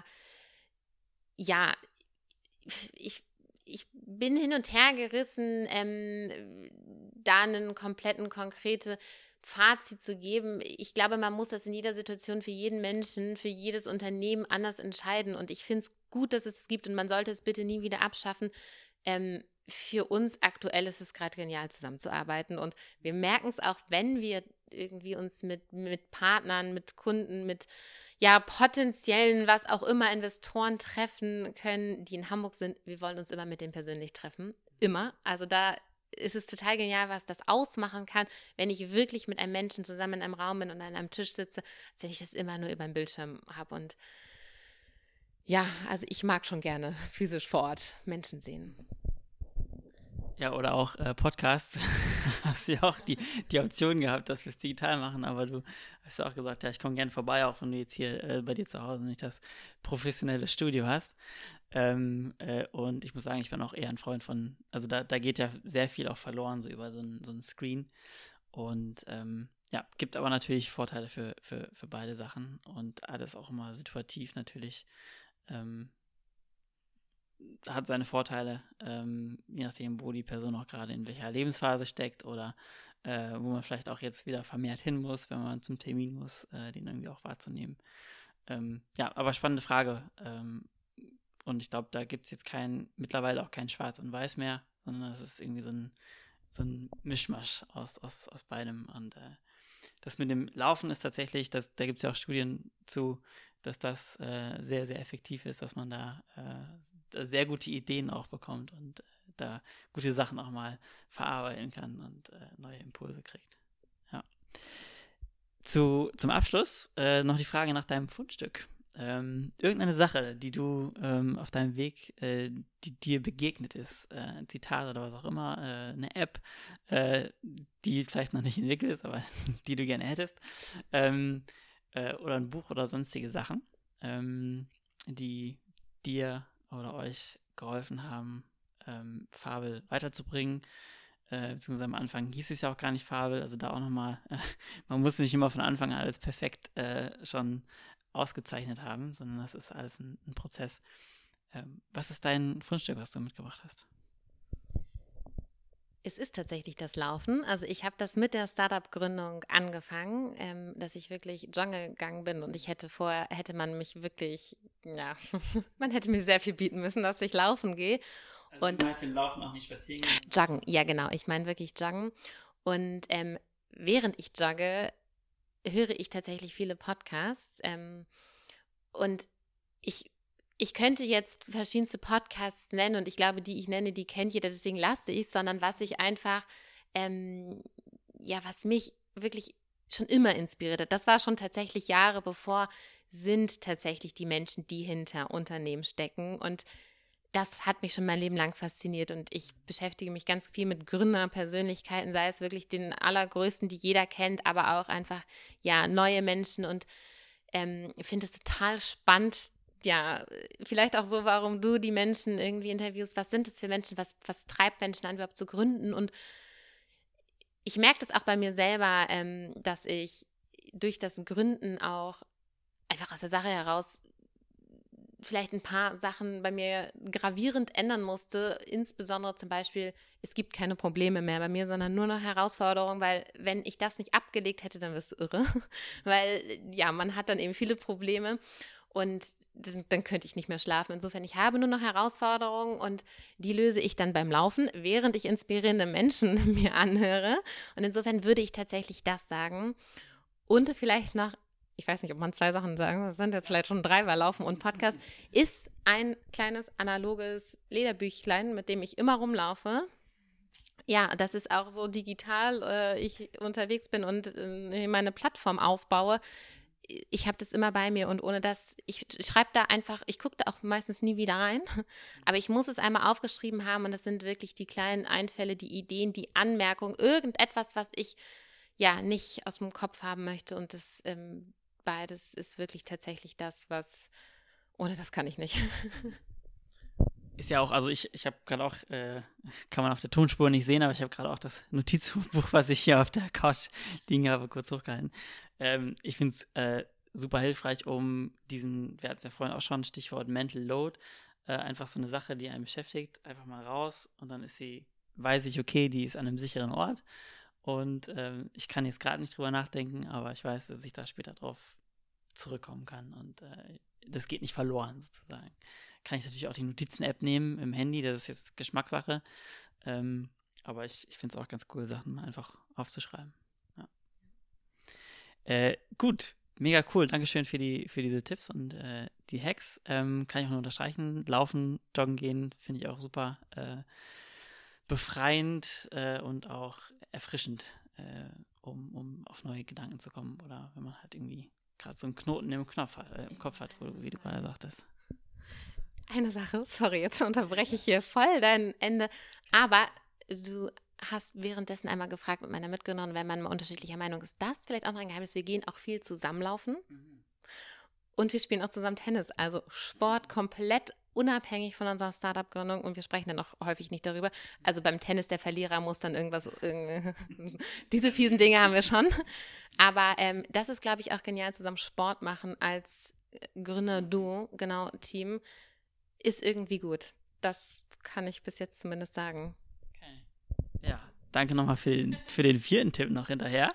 ja, ich, ich bin hin und her gerissen, ähm, da einen kompletten, konkrete Fazit zu geben. Ich glaube, man muss das in jeder Situation für jeden Menschen, für jedes Unternehmen anders entscheiden. Und ich finde es gut, dass es es gibt und man sollte es bitte nie wieder abschaffen. Ähm, für uns aktuell ist es gerade genial, zusammenzuarbeiten. Und wir merken es auch, wenn wir irgendwie uns mit, mit Partnern, mit Kunden, mit ja, potenziellen, was auch immer, Investoren treffen können, die in Hamburg sind. Wir wollen uns immer mit denen persönlich treffen. Immer. Also da ist es total genial, was das ausmachen kann, wenn ich wirklich mit einem Menschen zusammen in einem Raum bin und an einem Tisch sitze, als wenn ich das immer nur über den Bildschirm habe. Und ja, also ich mag schon gerne physisch vor Ort Menschen sehen. Ja, oder auch äh, Podcasts. Hast ja auch die, die Option gehabt, dass wir es digital machen, aber du hast ja auch gesagt, ja, ich komme gerne vorbei, auch wenn du jetzt hier äh, bei dir zu Hause nicht das professionelle Studio hast. Ähm, äh, und ich muss sagen, ich bin auch eher ein Freund von, also da, da geht ja sehr viel auch verloren, so über so ein, so ein Screen. Und ähm, ja, gibt aber natürlich Vorteile für, für, für beide Sachen und alles auch immer situativ natürlich. Ähm, hat seine Vorteile, ähm, je nachdem, wo die Person auch gerade in welcher Lebensphase steckt oder äh, wo man vielleicht auch jetzt wieder vermehrt hin muss, wenn man zum Termin muss, äh, den irgendwie auch wahrzunehmen. Ähm, ja, aber spannende Frage. Ähm, und ich glaube, da gibt es jetzt kein, mittlerweile auch kein Schwarz und Weiß mehr, sondern es ist irgendwie so ein, so ein Mischmasch aus, aus, aus beidem. Und äh, das mit dem Laufen ist tatsächlich, das, da gibt es ja auch Studien zu, dass das äh, sehr, sehr effektiv ist, dass man da, äh, da sehr gute Ideen auch bekommt und äh, da gute Sachen auch mal verarbeiten kann und äh, neue Impulse kriegt. Ja. Zu, zum Abschluss äh, noch die Frage nach deinem Fundstück. Ähm, irgendeine Sache, die du ähm, auf deinem Weg, äh, die dir begegnet ist, äh, ein Zitat oder was auch immer, äh, eine App, äh, die vielleicht noch nicht entwickelt ist, aber die du gerne hättest, ähm, äh, oder ein Buch oder sonstige Sachen, ähm, die dir oder euch geholfen haben, ähm, Fabel weiterzubringen. Äh, beziehungsweise am Anfang hieß es ja auch gar nicht Fabel, also da auch nochmal, äh, man muss nicht immer von Anfang an alles perfekt äh, schon ausgezeichnet haben, sondern das ist alles ein, ein Prozess. Ähm, was ist dein Fundstück, was du mitgebracht hast? Es ist tatsächlich das Laufen. Also ich habe das mit der Startup-Gründung angefangen, ähm, dass ich wirklich joggen gegangen bin und ich hätte vorher, hätte man mich wirklich, ja, man hätte mir sehr viel bieten müssen, dass ich laufen gehe. Also und du meinst mit Laufen auch nicht spazieren gehen? Joggen, ja genau, ich meine wirklich joggen. Und ähm, während ich jogge, höre ich tatsächlich viele Podcasts ähm, und ich Ich könnte jetzt verschiedenste Podcasts nennen und ich glaube, die ich nenne, die kennt jeder, deswegen lasse ich es, sondern was ich einfach, ähm, ja, was mich wirklich schon immer inspiriert hat, das war schon tatsächlich Jahre bevor, sind tatsächlich die Menschen, die hinter Unternehmen stecken und das hat mich schon mein Leben lang fasziniert und ich beschäftige mich ganz viel mit Gründerpersönlichkeiten, sei es wirklich den allergrößten, die jeder kennt, aber auch einfach, ja, neue Menschen und ähm, finde es total spannend, ja, vielleicht auch so, warum du die Menschen irgendwie interviewst. Was sind es für Menschen? Was, was treibt Menschen an, überhaupt zu gründen? Und ich merke das auch bei mir selber, ähm, dass ich durch das Gründen auch einfach aus der Sache heraus vielleicht ein paar Sachen bei mir gravierend ändern musste. Insbesondere zum Beispiel, es gibt keine Probleme mehr bei mir, sondern nur noch Herausforderungen, weil wenn ich das nicht abgelegt hätte, dann wirst du irre. Weil, ja, man hat dann eben viele Probleme. Und dann könnte ich nicht mehr schlafen. Insofern, ich habe nur noch Herausforderungen und die löse ich dann beim Laufen, während ich inspirierende Menschen mir anhöre. Und insofern würde ich tatsächlich das sagen. Und vielleicht noch, ich weiß nicht, ob man zwei Sachen sagen, das sind jetzt vielleicht schon drei, weil Laufen und Podcast, ist ein kleines analoges Lederbüchlein, mit dem ich immer rumlaufe. Ja, das ist auch so digital, äh, ich unterwegs bin und äh, meine Plattform aufbaue. Ich habe das immer bei mir und ohne das, ich schreibe da einfach, ich gucke da auch meistens nie wieder rein, aber ich muss es einmal aufgeschrieben haben und das sind wirklich die kleinen Einfälle, die Ideen, die Anmerkungen, irgendetwas, was ich ja nicht aus dem Kopf haben möchte und das ähm, beides ist wirklich tatsächlich das, was, ohne das kann ich nicht. Ist ja auch, also ich, ich habe gerade auch, äh, kann man auf der Tonspur nicht sehen, aber ich habe gerade auch das Notizbuch, was ich hier auf der Couch liegen habe, kurz hochgehalten. Ähm, ich finde es äh, super hilfreich, um diesen, wir hatten es ja vorhin auch schon, Stichwort Mental Load, äh, einfach so eine Sache, die einen beschäftigt, einfach mal raus und dann ist sie, weiß ich, okay, die ist an einem sicheren Ort und ähm, ich kann jetzt gerade nicht drüber nachdenken, aber ich weiß, dass ich da später drauf zurückkommen kann und äh, das geht nicht verloren sozusagen. Kann ich natürlich auch die Notizen-App nehmen im Handy, das ist jetzt Geschmackssache. Ähm, aber ich, ich finde es auch ganz cool, Sachen mal einfach aufzuschreiben. Ja. Äh, gut, mega cool. Dankeschön für, die, für diese Tipps und äh, die Hacks. Ähm, kann ich auch nur unterstreichen. Laufen, joggen gehen, finde ich auch super äh, befreiend äh, und auch erfrischend, äh, um, um auf neue Gedanken zu kommen. Oder wenn man halt irgendwie gerade so einen Knoten im, Knopf, äh, im Kopf hat, wo, wie du gerade sagtest. Eine Sache, sorry, jetzt unterbreche ich hier voll dein Ende, aber du hast währenddessen einmal gefragt mit meiner Mitgründerin, wenn man mal unterschiedlicher Meinung ist, das vielleicht auch noch ein Geheimnis, wir gehen auch viel zusammenlaufen mhm. und wir spielen auch zusammen Tennis, also Sport komplett unabhängig von unserer Startup-Gründung und wir sprechen dann auch häufig nicht darüber, also beim Tennis, der Verlierer muss dann irgendwas, irgend, diese fiesen Dinge haben wir schon, aber ähm, das ist, glaube ich, auch genial, zusammen Sport machen als Gründer-Duo, genau, Team, ist irgendwie gut. Das kann ich bis jetzt zumindest sagen. Okay. Ja, danke nochmal für den, für den vierten Tipp noch hinterher.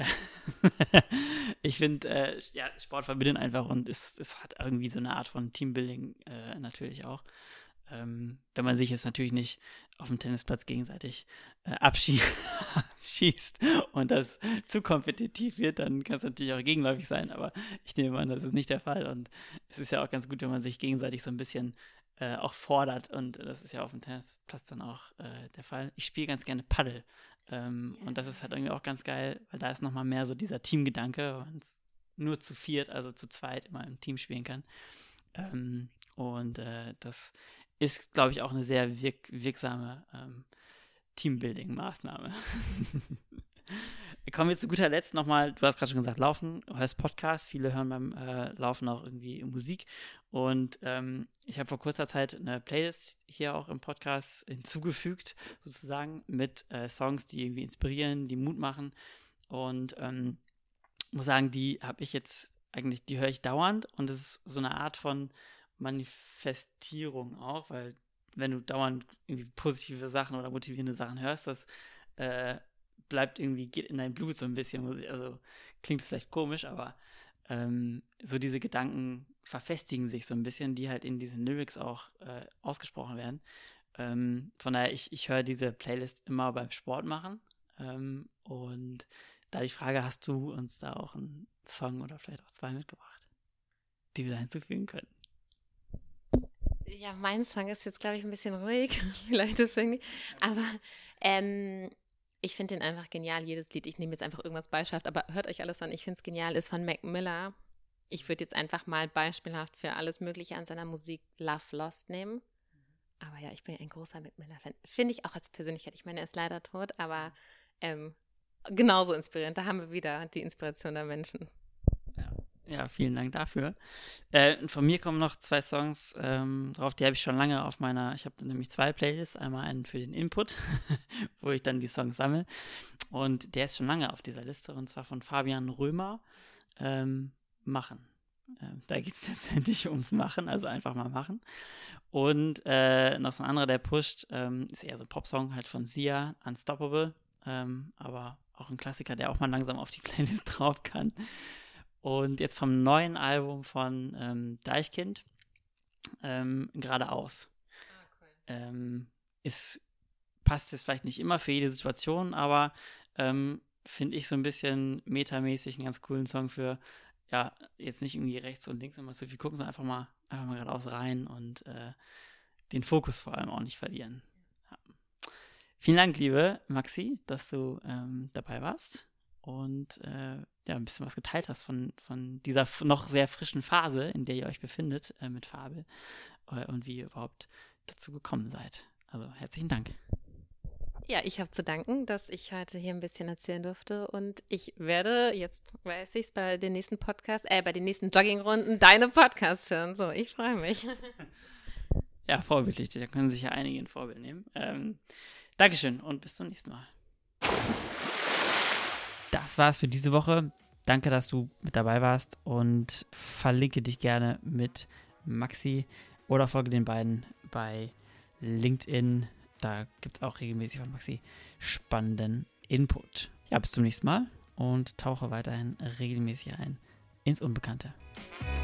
Ich finde, äh, ja, Sport verbindet einfach und es, es hat irgendwie so eine Art von Teambuilding äh, natürlich auch. Ähm, wenn man sich jetzt natürlich nicht auf dem Tennisplatz gegenseitig äh, abschie- abschießt und das zu kompetitiv wird, dann kann es natürlich auch gegenläufig sein, aber ich nehme an, das ist nicht der Fall und es ist ja auch ganz gut, wenn man sich gegenseitig so ein bisschen äh, auch fordert und das ist ja auf dem Tennisplatz dann auch äh, der Fall. Ich spiele ganz gerne Paddel ähm, ja. Und das ist halt irgendwie auch ganz geil, weil da ist nochmal mehr so dieser Teamgedanke, weil man es nur zu viert, also zu zweit immer im Team spielen kann ähm, und äh, das ist, glaube ich, auch eine sehr wirk- wirksame ähm, Teambuilding-Maßnahme. Kommen wir zu guter Letzt nochmal, du hast gerade schon gesagt, Laufen, du hörst Podcasts, viele hören beim äh, Laufen auch irgendwie Musik und ähm, ich habe vor kurzer Zeit eine Playlist hier auch im Podcast hinzugefügt, sozusagen, mit äh, Songs, die irgendwie inspirieren, die Mut machen und ähm, muss sagen, die habe ich jetzt eigentlich, die höre ich dauernd und es ist so eine Art von Manifestierung auch, weil wenn du dauernd irgendwie positive Sachen oder motivierende Sachen hörst, das äh, bleibt irgendwie, geht in dein Blut so ein bisschen, muss ich, also klingt es vielleicht komisch, aber ähm, so diese Gedanken verfestigen sich so ein bisschen, die halt in diesen Lyrics auch äh, ausgesprochen werden. Ähm, von daher, ich, ich höre diese Playlist immer beim Sport machen ähm, und da die Frage, hast du uns da auch einen Song oder vielleicht auch zwei mitgebracht, die wir da hinzufügen können? Ja, mein Song ist jetzt, glaube ich, ein bisschen ruhig. Vielleicht deswegen. Aber ähm, ich finde den einfach genial, jedes Lied. Ich nehme jetzt einfach irgendwas Beispielhaft, aber hört euch alles an. Ich finde es genial. Ist von Mac Miller. Ich würde jetzt einfach mal beispielhaft für alles Mögliche an seiner Musik Love Lost nehmen. Aber ja, ich bin ein großer Mac Miller-Fan. Finde ich auch als Persönlichkeit. Ich meine, er ist leider tot, aber ähm, genauso inspirierend. Da haben wir wieder die Inspiration der Menschen. Ja, vielen Dank dafür. Äh, von mir kommen noch zwei Songs ähm, drauf, die habe ich schon lange auf meiner, ich habe nämlich zwei Playlists, einmal einen für den Input, wo ich dann die Songs sammle und der ist schon lange auf dieser Liste und zwar von Fabian Römer, ähm, Machen. Ähm, da geht es letztendlich ums Machen, also einfach mal machen. Und äh, noch so ein anderer, der pusht, ähm, ist eher so ein Popsong halt von Sia, Unstoppable, ähm, aber auch ein Klassiker, der auch mal langsam auf die Playlist drauf kann. Und jetzt vom neuen Album von ähm, Deichkind, ähm, Geradeaus. Ah, cool. Ähm, ist, passt jetzt vielleicht nicht immer für jede Situation, aber ähm, finde ich so ein bisschen metamäßig einen ganz coolen Song für, ja, jetzt nicht irgendwie rechts und links immer zu viel gucken, sondern einfach mal, einfach mal geradeaus rein und äh, den Fokus vor allem auch nicht verlieren. Ja. Vielen Dank, liebe Maxi, dass du ähm, dabei warst und äh, ja, ein bisschen was geteilt hast von, von dieser f- noch sehr frischen Phase, in der ihr euch befindet äh, mit Fabel äh, und wie ihr überhaupt dazu gekommen seid. Also herzlichen Dank. Ja, ich habe zu danken, dass ich heute hier ein bisschen erzählen durfte und ich werde, jetzt weiß ich es, bei den nächsten Podcasts, äh, bei den nächsten Joggingrunden deine Podcasts hören. So, ich freue mich. Ja, vorbildlich, da können sich ja einige ein Vorbild nehmen. Ähm, Dankeschön und bis zum nächsten Mal. Das war's für diese Woche. Danke, dass du mit dabei warst und verlinke dich gerne mit Maxi oder folge den beiden bei LinkedIn. Da gibt es auch regelmäßig von Maxi spannenden Input. Ja, bis zum nächsten Mal und tauche weiterhin regelmäßig ein ins Unbekannte.